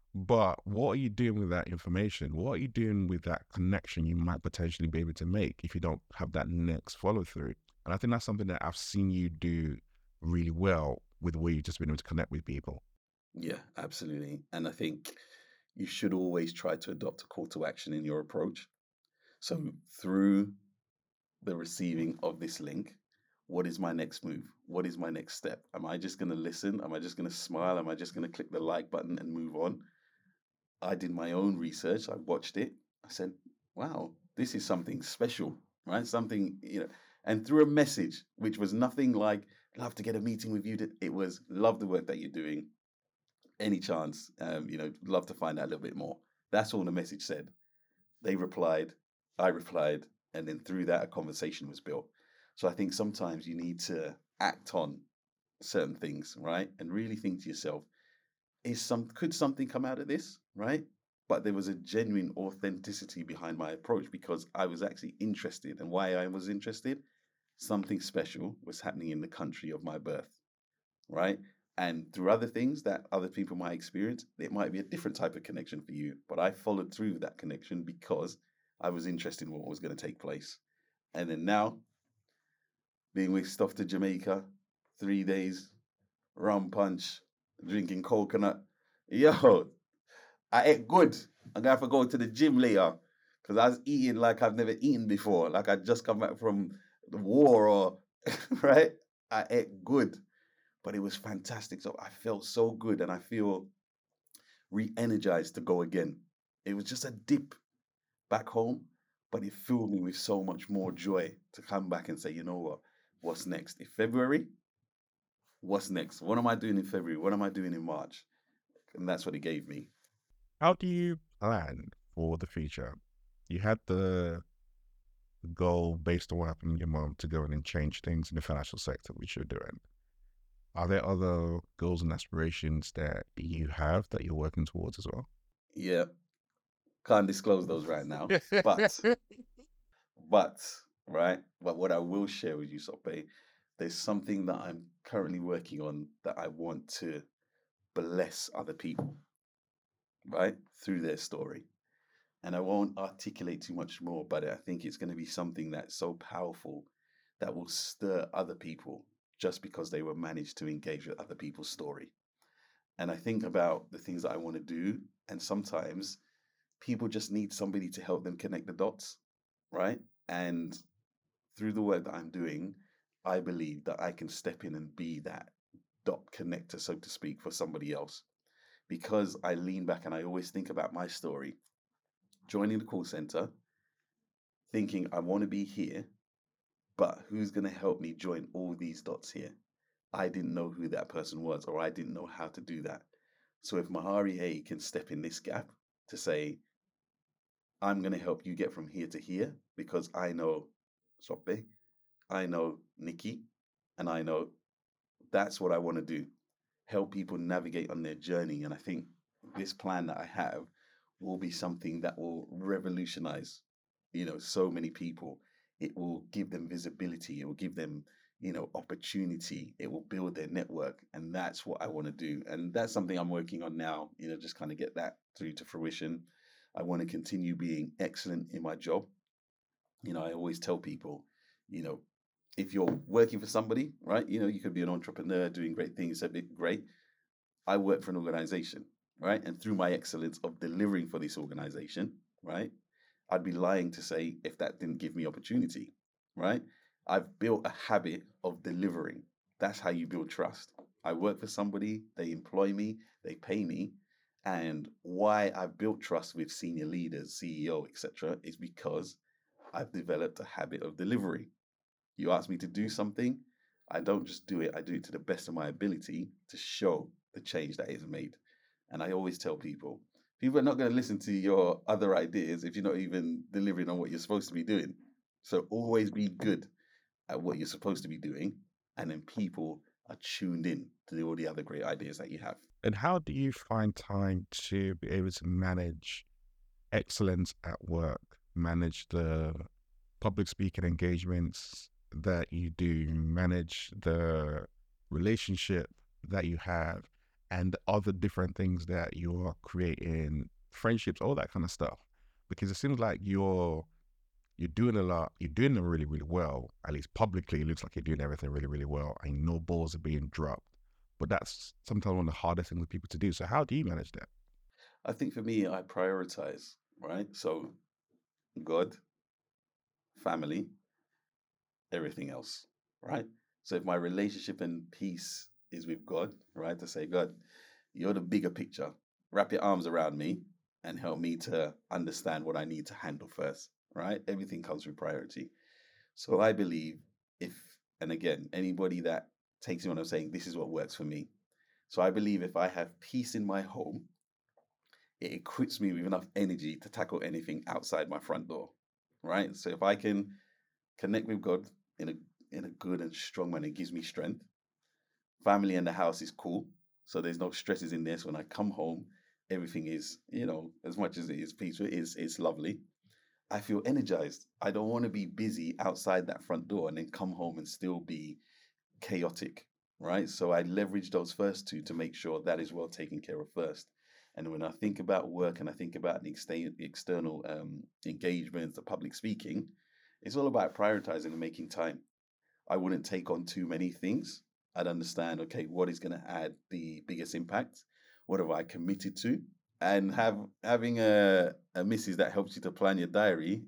But what are you doing with that information? What are you doing with that connection you might potentially be able to make if you don't have that next follow through? And I think that's something that I've seen you do really well with the way you've just been able to connect with people. Yeah, absolutely. And I think you should always try to adopt a call to action in your approach. So through the receiving of this link, what is my next move? What is my next step? Am I just going to listen? Am I just going to smile? Am I just going to click the like button and move on? I did my own research. I watched it. I said, wow, this is something special, right? Something, you know, and through a message, which was nothing like, love to get a meeting with you. It was, love the work that you're doing. Any chance, um, you know, love to find out a little bit more. That's all the message said. They replied, I replied, and then through that, a conversation was built. So I think sometimes you need to act on certain things, right? And really think to yourself, is some could something come out of this, right? But there was a genuine authenticity behind my approach because I was actually interested. And why I was interested, something special was happening in the country of my birth, right? And through other things that other people might experience, it might be a different type of connection for you. But I followed through that connection because I was interested in what was going to take place. And then now, being whisked off to Jamaica, three days, rum punch, drinking coconut. Yo, I ate good. I'm gonna have to go to the gym later because I was eating like I've never eaten before. Like I just come back from the war or right. I ate good, but it was fantastic. So I felt so good, and I feel re-energized to go again. It was just a dip back home, but it filled me with so much more joy to come back and say, you know what, what's next? In February, what's next? What am I doing in February? What am I doing in March? And that's what it gave me. How do you plan for the future? You had the goal based on what happened with your mom to go in and change things in the financial sector, which you're doing. Are there other goals and aspirations that you have that you're working towards as well? Yeah, can't disclose those right now, but but right. But what I will share with you, Sope, there's something that I'm currently working on that I want to bless other people, right, through their story. And I won't articulate too much more, but I think it's going to be something that's so powerful that will stir other people just because they were managed to engage with other people's story. And I think about the things that I want to do, and sometimes people just need somebody to help them connect the dots, right? And through the work that I'm doing, I believe that I can step in and be that dot connector, so to speak, for somebody else. Because I lean back and I always think about my story, joining the call center, thinking I want to be here, but who's going to help me join all these dots here? I didn't know who that person was, or I didn't know how to do that. So if Mahari A can step in this gap to say, I'm going to help you get from here to here because I know Sope, I know Nikki, and I know that's what I want to do. Help people navigate on their journey. And I think this plan that I have will be something that will revolutionize, you know, so many people. It will give them visibility. It will give them, you know, opportunity. It will build their network. And that's what I want to do. And that's something I'm working on now, you know, just kind of get that through to fruition. I want to continue being excellent in my job. You know, I always tell people, you know, if you're working for somebody, right, you know, you could be an entrepreneur doing great things, a bit great. I work for an organization, right? And through my excellence of delivering for this organization, right, I'd be lying to say if that didn't give me opportunity, right? I've built a habit of delivering. That's how you build trust. I work for somebody, they employ me, they pay me. And why I've built trust with senior leaders, C E O, et cetera, is because I've developed a habit of delivery. You ask me to do something, I don't just do it, I do it to the best of my ability to show the change that is made. And I always tell people, people are not going to listen to your other ideas if you're not even delivering on what you're supposed to be doing. So always be good at what you're supposed to be doing, and then people are tuned in to all the other great ideas that you have. And how do you find time to be able to manage excellence at work, manage the public speaking engagements that you do, manage the relationship that you have, and other different things that you're creating, friendships, all that kind of stuff. Because it seems like you're you're doing a lot, you're doing them really, really well. At least publicly, it looks like you're doing everything really, really well. And no balls are being dropped. But that's sometimes one of the hardest things for people to do. So how do you manage that? I think for me, I prioritize, right? So God, family, everything else, right? So if my relationship and peace is with God, right, to say, God, you're the bigger picture, wrap your arms around me and help me to understand what I need to handle first, right? Everything comes with priority. So I believe if, and again, anybody that takes me on, I'm saying, this is what works for me. So I believe if I have peace in my home, it equips me with enough energy to tackle anything outside my front door, right? So if I can connect with God in a in a good and strong manner, it gives me strength. Family in the house is cool, so there's no stresses in this. When I come home, everything is, you know, as much as it is peaceful, it is it's lovely. I feel energized. I don't want to be busy outside that front door and then come home and still be chaotic, right? So I leverage those first two to make sure that is well taken care of first. And when I think about work and I think about the, exta- the external um, engagements, the public speaking, it's all about prioritizing and making time. I wouldn't take on too many things. I'd understand, okay, what is going to add the biggest impact? What have I committed to? And have having a, a missus that helps you to plan your diary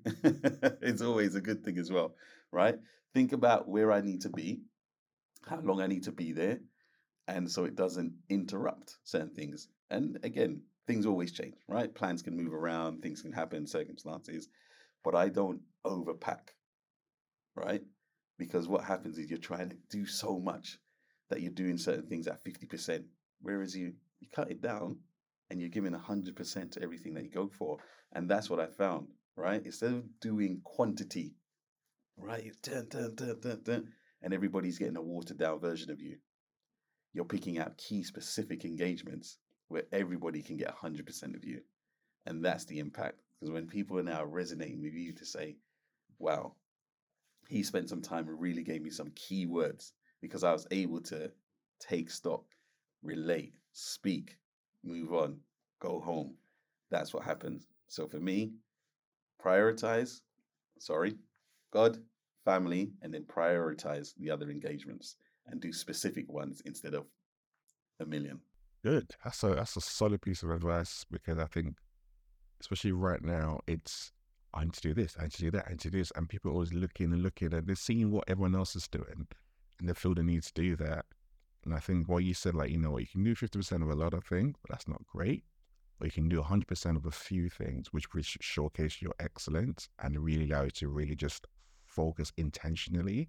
is always a good thing as well, right? Think about where I need to be, how long I need to be there, and so it doesn't interrupt certain things. And again, things always change, right? Plans can move around, things can happen, circumstances, but I don't overpack, right? Because what happens is you're trying to do so much that you're doing certain things at fifty percent, whereas you you cut it down and you're giving one hundred percent to everything that you go for. And that's what I found, right? Instead of doing quantity, right? It's dun, dun, dun, dun, dun, and everybody's getting a watered down version of you. You're picking out key specific engagements where everybody can get one hundred percent of you. And that's the impact. Because when people are now resonating with you to say, wow, he spent some time and really gave me some key words because I was able to take stock, relate, speak, move on, go home. That's what happens. So for me, prioritize, sorry, God, family, and then prioritize the other engagements and do specific ones instead of a million. Good. That's a that's a solid piece of advice because I think, especially right now, it's I need to do this, I need to do that, I need to do this, and people are always looking and looking and they're seeing what everyone else is doing, and they feel the need to do that. And I think what you said, like, you know, you can do fifty percent of a lot of things, but that's not great. Or you can do one hundred percent of a few things, which will showcase your excellence and really allow you to really just focus intentionally.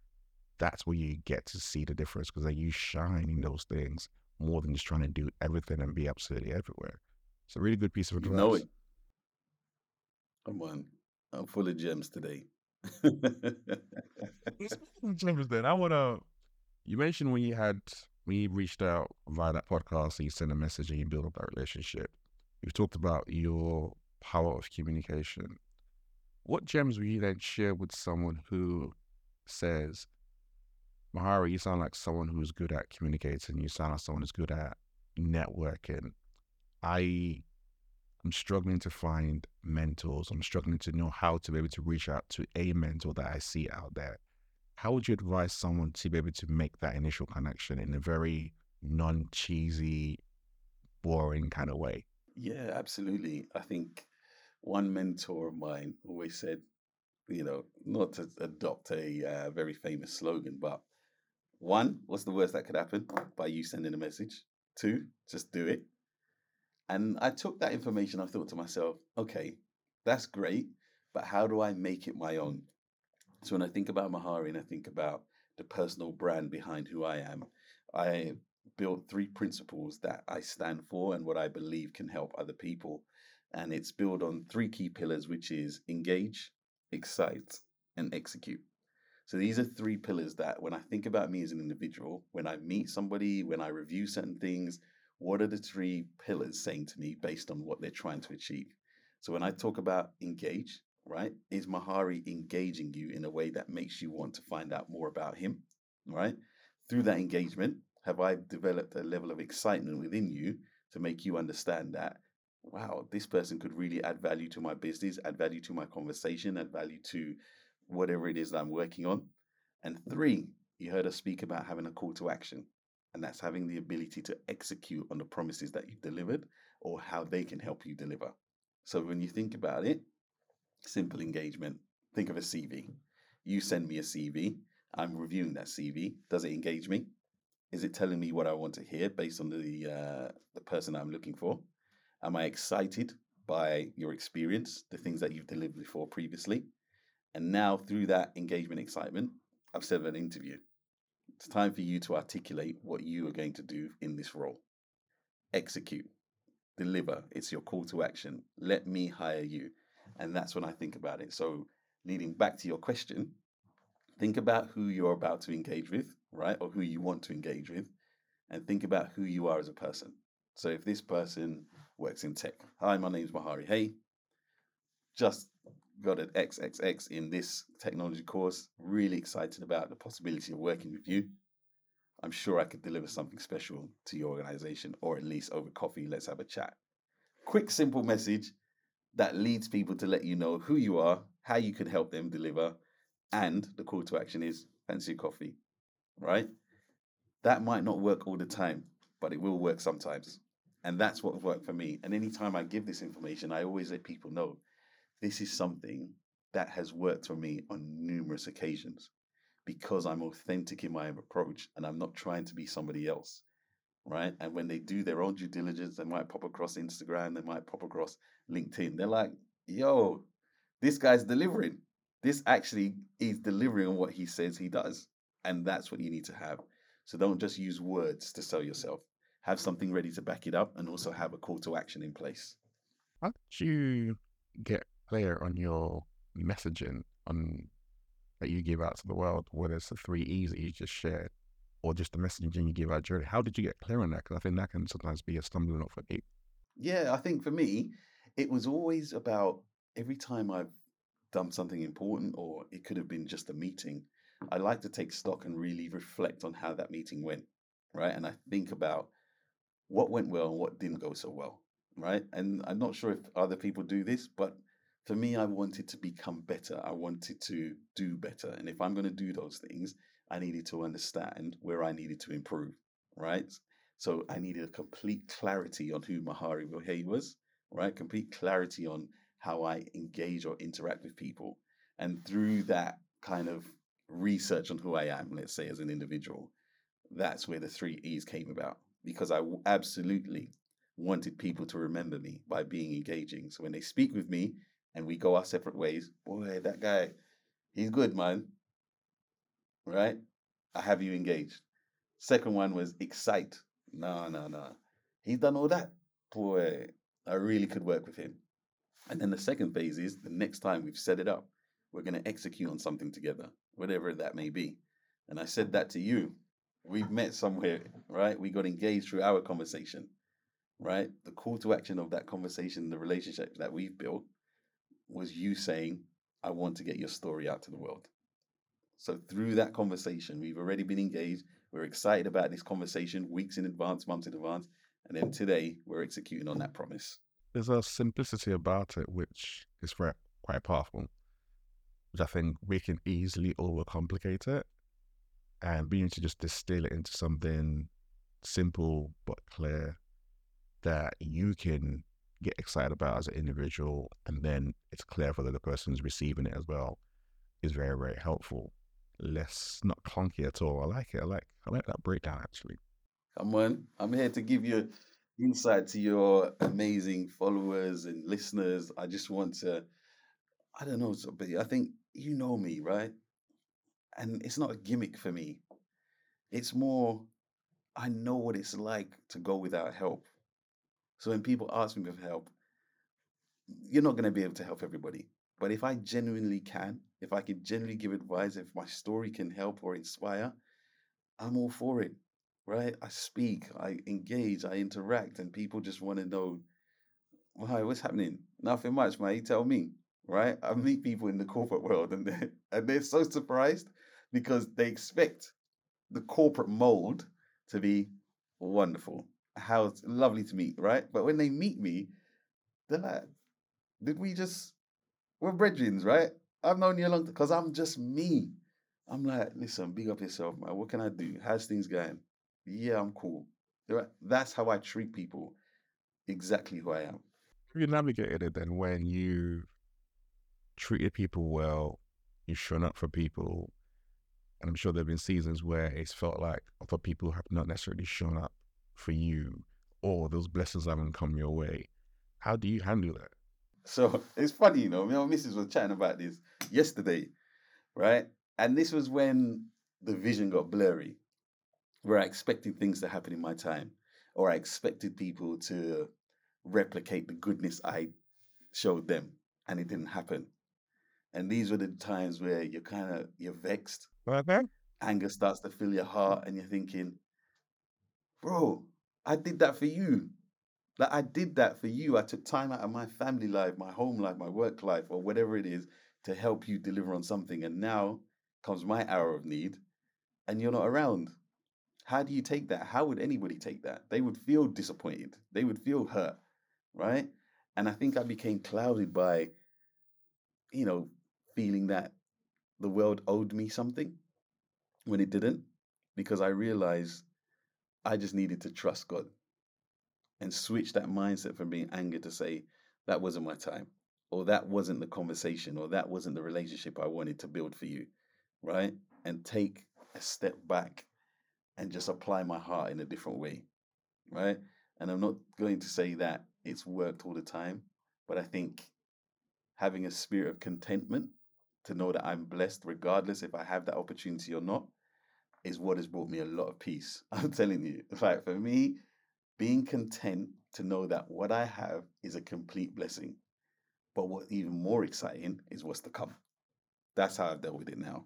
That's where you get to see the difference because you shine in those things more than just trying to do everything and be absolutely everywhere. It's a really good piece of You know advice. it. Come on. I'm full of gems today. James, then I want to. You mentioned when you had when you reached out via that podcast and you sent a message and you built up that relationship. You've talked about your power of communication. What gems will you then share with someone who says, Mahari, you sound like someone who's good at communicating. You sound like someone who's good at networking. I am struggling to find mentors. I'm struggling to know how to be able to reach out to a mentor that I see out there. How would you advise someone to be able to make that initial connection in a very non-cheesy, boring kind of way? Yeah, absolutely. I think one mentor of mine always said, you know, not to adopt a uh, very famous slogan, but one, what's the worst that could happen by you sending a message? Two, just do it. And I took that information, I thought to myself, okay, that's great, but how do I make it my own? So when I think about Mahari and I think about the personal brand behind who I am, I built three principles that I stand for and what I believe can help other people. And it's built on three key pillars, which is engage, excite, and execute. So these are three pillars that when I think about me as an individual, when I meet somebody, when I review certain things, what are the three pillars saying to me based on what they're trying to achieve? So when I talk about engage, right, is Mahari engaging you in a way that makes you want to find out more about him, right? Through that engagement, have I developed a level of excitement within you to make you understand that, wow, this person could really add value to my business, add value to my conversation, add value to whatever it is that I'm working on. And three, you heard us speak about having a call to action, and that's having the ability to execute on the promises that you've delivered or how they can help you deliver. So when you think about it, simple engagement. Think of a C V. You send me a C V. I'm reviewing that C V. Does it engage me? Is it telling me what I want to hear based on the uh, the person I'm looking for? Am I excited by your experience, the things that you've delivered before previously? And now through that engagement excitement, I've set up an interview. It's time for you to articulate what you are going to do in this role. Execute, deliver. It's your call to action. Let me hire you. And that's when I think about it. So, leading back to your question, think about who you're about to engage with, right? Or who you want to engage with, and think about who you are as a person. So, if this person works in tech, hi, my name's Mahari. Hey, just got an X X X in this technology course. Really excited about the possibility of working with you. I'm sure I could deliver something special to your organization, or at least over coffee, let's have a chat. Quick, simple message that leads people to let you know who you are, how you could help them deliver, and the call to action is fancy coffee, right? That might not work all the time, but it will work sometimes. And that's what worked for me. And anytime I give this information, I always let people know this is something that has worked for me on numerous occasions because I'm authentic in my approach and I'm not trying to be somebody else, right? And when they do their own due diligence, they might pop across Instagram, they might pop across LinkedIn. They're like, yo, this guy's delivering. This actually is delivering on what he says he does. And that's what you need to have. So don't just use words to sell yourself. Have something ready to back it up and also have a call to action in place. How did you get clear on your messaging on that you give out to the world, whether it's the three E's that you just shared, or just the messaging you give out during? How did you get clear on that? Because I think that can sometimes be a stumbling block for people. Yeah, I think for me, it was always about every time I've done something important, or it could have been just a meeting, I like to take stock and really reflect on how that meeting went, right? And I think about what went well and what didn't go so well, right? And I'm not sure if other people do this, but for me, I wanted to become better. I wanted to do better. And if I'm going to do those things, I needed to understand where I needed to improve, right? So I needed a complete clarity on who Mahari Vohey was, right? Complete clarity on how I engage or interact with people. And through that kind of research on who I am, let's say as an individual, that's where the three E's came about because I w- absolutely wanted people to remember me by being engaging. So when they speak with me and we go our separate ways, boy, that guy, he's good, man, right? I have you engaged. Second one was excite. No, no, no. He's done all that. Boy, I really could work with him. And then the second phase is the next time we've set it up, we're going to execute on something together, whatever that may be. And I said that to you. We've met somewhere, right? We got engaged through our conversation, right? The call to action of that conversation, the relationship that we've built was you saying, I want to get your story out to the world. So through that conversation, we've already been engaged. We're excited about this conversation weeks in advance, months in advance. And then today we're executing on that promise. There's a simplicity about it which is very, quite powerful, which I think we can easily overcomplicate it, and being to just distill it into something simple but clear that you can get excited about as an individual, and then it's clear for the other person who's receiving it as well, is very, very helpful. Less not clunky at all. I like it. I like I like that breakdown actually. Come on, I'm here to give you insight to your amazing followers and listeners. I just want to, I don't know, so- but I think you know me, right? And it's not a gimmick for me. It's more, I know what it's like to go without help. So when people ask me for help, you're not going to be able to help everybody. But if I genuinely can, if I can genuinely give advice, if my story can help or inspire, I'm all for it, right? I speak, I engage, I interact, and people just want to know, well, hi, what's happening? Nothing much, mate. Tell me, right? I meet people in the corporate world, and they're, and they're so surprised because they expect the corporate mold to be wonderful. How it's lovely to meet, right? But when they meet me, they're like, did we just, we're brethrens, right? I've known you a long time because I'm just me. I'm like, listen, big up yourself, man. What can I do? How's things going? Yeah, I'm cool. Right? That's how I treat people. Exactly who I am. You navigated it then when you treated people well, you've shown up for people, and I'm sure there have been seasons where it's felt like other people have not necessarily shown up for you, or those blessings haven't come your way. How do you handle that? So it's funny, you know, me and my missus was chatting about this yesterday, right? And this was when the vision got blurry, where I expected things to happen in my time, or I expected people to replicate the goodness I showed them, and it didn't happen. And these were the times where you're kind of you're vexed, Okay. anger starts to fill your heart, and you're thinking, bro, I did that for you. Like I did that for you. I took time out of my family life, my home life, my work life, or whatever it is to help you deliver on something. And now comes my hour of need, and you're not around. How do you take that? How would anybody take that? They would feel disappointed. They would feel hurt, right? And I think I became clouded by, you know, feeling that the world owed me something when it didn't, because I realized I just needed to trust God and switch that mindset from being angered to say, that wasn't my time, or that wasn't the conversation, or that wasn't the relationship I wanted to build for you, right? And take a step back and just apply my heart in a different way, right? And I'm not going to say that it's worked all the time, but I think having a spirit of contentment to know that I'm blessed regardless if I have that opportunity or not is what has brought me a lot of peace. I'm telling you, like for me, being content to know that what I have is a complete blessing. But what's even more exciting is what's to come. That's how I've dealt with it now.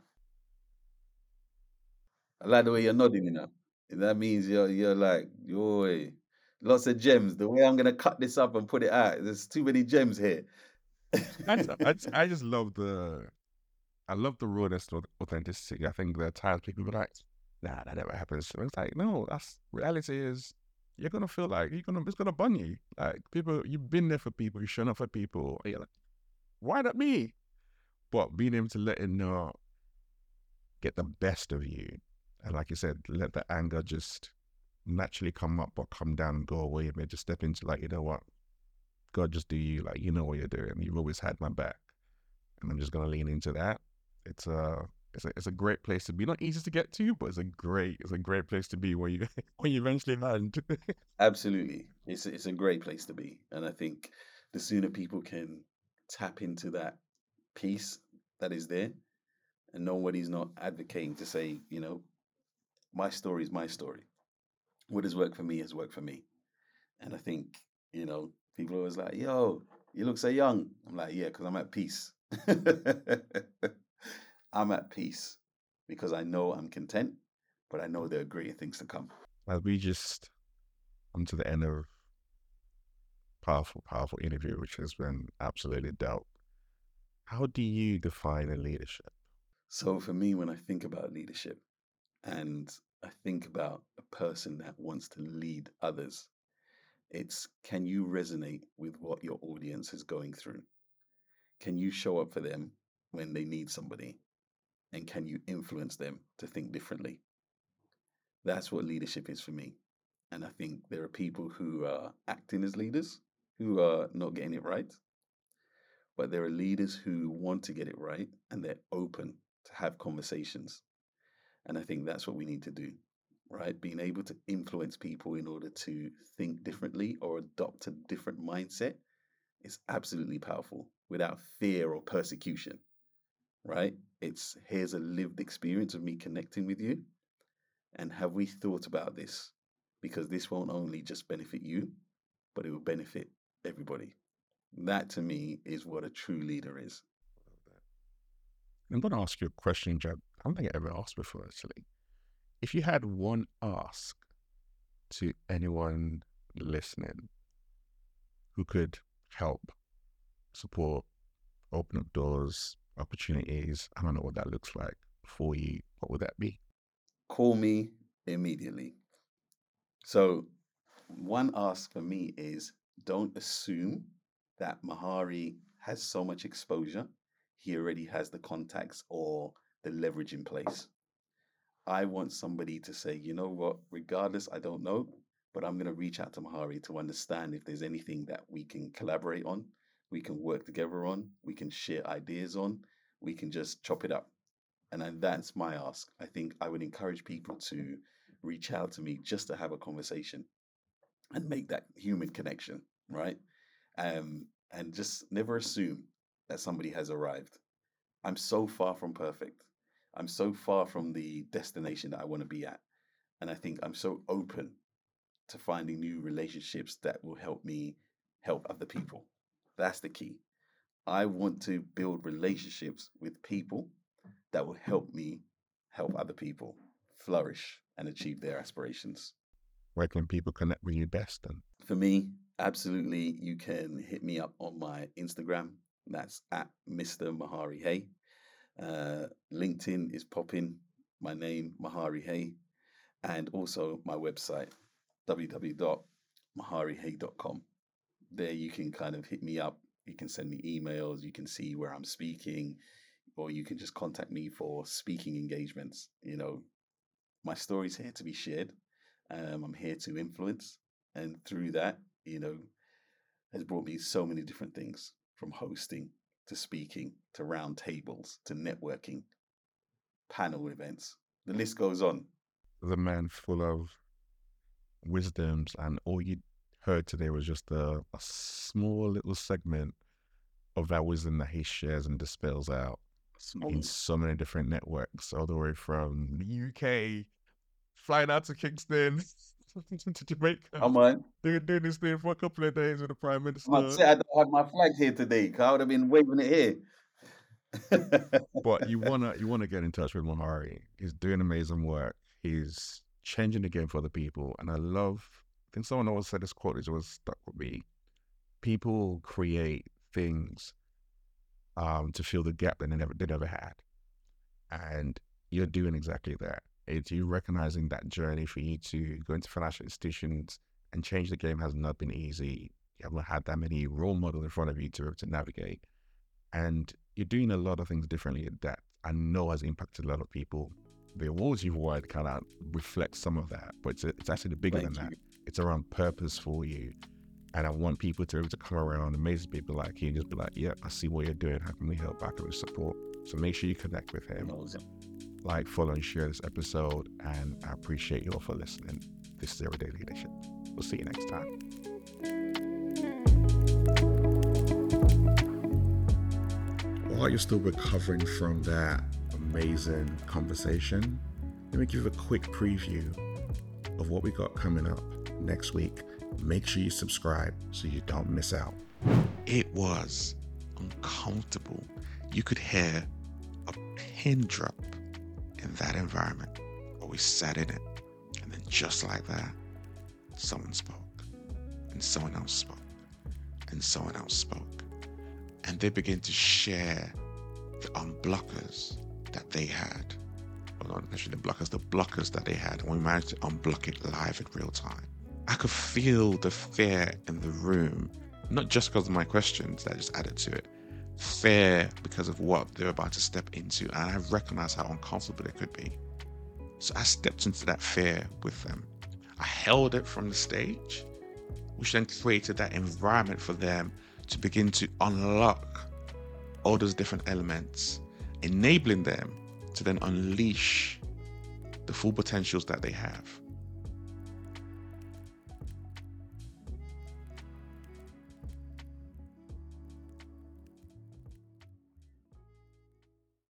I like the way you're nodding, you know. That means you're you're like, yo, lots of gems. The way I'm gonna cut this up and put it out, there's too many gems here. I just, I just, I just love the, I love the rawness and authenticity. I think there are times people be like, nah, that never happens. And it's like, no, that's reality is you're gonna feel like you're gonna it's gonna bun you. Like people, you've been there for people, you've shown up for people. And you're like, why not me? But being able to let it know, get the best of you, and like you said, let the anger just naturally come up, but come down and go away, and then just step into like, you know what, God, just do you. Like you know what you're doing. You've always had my back, and I'm just gonna lean into that. It's a it's a it's a great place to be. Not easy to get to, but it's a great it's a great place to be when you when you eventually land. Absolutely. It's it's a great place to be. And I think the sooner people can tap into that peace that is there, and nobody's not advocating to say, you know, my story is my story. What has worked for me has worked for me. And I think, you know, people are always like, yo, you look so young. I'm like, yeah, because I'm at peace. I'm at peace because I know I'm content, but I know there are greater things to come. As we just come to the end of powerful, powerful interview, which has been absolutely dope. How do you define a leadership? So for me, when I think about leadership and I think about a person that wants to lead others, it's can you resonate with what your audience is going through? Can you show up for them when they need somebody? And can you influence them to think differently? That's what leadership is for me. And I think there are people who are acting as leaders who are not getting it right, but there are leaders who want to get it right and they're open to have conversations. And I think that's what we need to do, right? Being able to influence people in order to think differently or adopt a different mindset is absolutely powerful without fear or persecution, right? It's here's a lived experience of me connecting with you. And have we thought about this? Because this won't only just benefit you, but it will benefit everybody. That to me is what a true leader is. I'm going to ask you a question, Jeb. I don't think I ever asked before, actually. If you had one ask to anyone listening who could help, support, open up doors, opportunities, I don't know what that looks like for you, what would that be? Call me immediately. So, one ask for me is don't assume that Mahari has so much exposure, he already has the contacts or the leverage in place. I want somebody to say, you know what, regardless, I don't know, but I'm going to reach out to Mahari to understand if there's anything that we can collaborate on, we can work together on, we can share ideas on, we can just chop it up. And then that's my ask. I think I would encourage people to reach out to me just to have a conversation and make that human connection, right? Um, and just never assume that somebody has arrived. I'm so far from perfect. I'm so far from the destination that I want to be at. And I think I'm so open to finding new relationships that will help me help other people. That's the key. I want to build relationships with people that will help me help other people flourish and achieve their aspirations. Where can people connect with you best then? For me, absolutely, you can hit me up on my Instagram. That's at Mister Mahari Hay. Uh, LinkedIn is popping. My name, Mahari Hay. And also my website, w w w dot mahari hay dot com. There you can kind of hit me up. You can send me emails. You can see where I'm speaking, or you can just contact me for speaking engagements. You know, my story's here to be shared. Um, I'm here to influence. And through that, you know, has brought me so many different things from hosting to speaking to round tables to networking, panel events. The list goes on. The man full of wisdoms, and all you heard today was just a, a small little segment of that wisdom that he shares and dispels out Small. in so many different networks, all the way from the U K, flying out to Kingston, to Jamaica. I'm on. Doing, doing this thing for a couple of days with the Prime Minister. I say I don't have my flag here today, because I would have been waving it here. But you wanna you wanna get in touch with Mahari. He's doing amazing work. He's changing the game for other people, and I love. I think someone always said this quote, which was stuck with me. People create things um, to fill the gap that they never they never had, and you're doing exactly that. It's you recognizing that journey for you to go into financial institutions and change the game has not been easy. You haven't had that many role models in front of you to to navigate, and you're doing a lot of things differently that I know has impacted a lot of people. The awards you've won kind of reflect some of that, but it's, it's actually bigger Thank than you. that. It's around purpose for you. And I want people to be able to come around, amazing people like you, and just be like, yeah, I see what you're doing. How can we help? How can we support? So make sure you connect with him. Awesome. Like, follow, and share this episode. And I appreciate you all for listening. This is Everyday Leadership. We'll see you next time. While you're still recovering from that amazing conversation, let me give a quick preview of what we got coming up next week. Make sure you subscribe so you don't miss out. It was uncomfortable. You could hear a pin drop in that environment, but we sat in it. And then just like that, someone spoke, and someone else spoke, and someone else spoke. And they began to share the unblockers that they had. Well, not actually the blockers, the blockers that they had. And we managed to unblock it live in real time. I could feel the fear in the room, not just because of my questions that just added to it. Fear because of what they're about to step into. And I recognized how uncomfortable it could be. So I stepped into that fear with them. I held it from the stage, which then created that environment for them to begin to unlock all those different elements, enabling them to then unleash the full potentials that they have.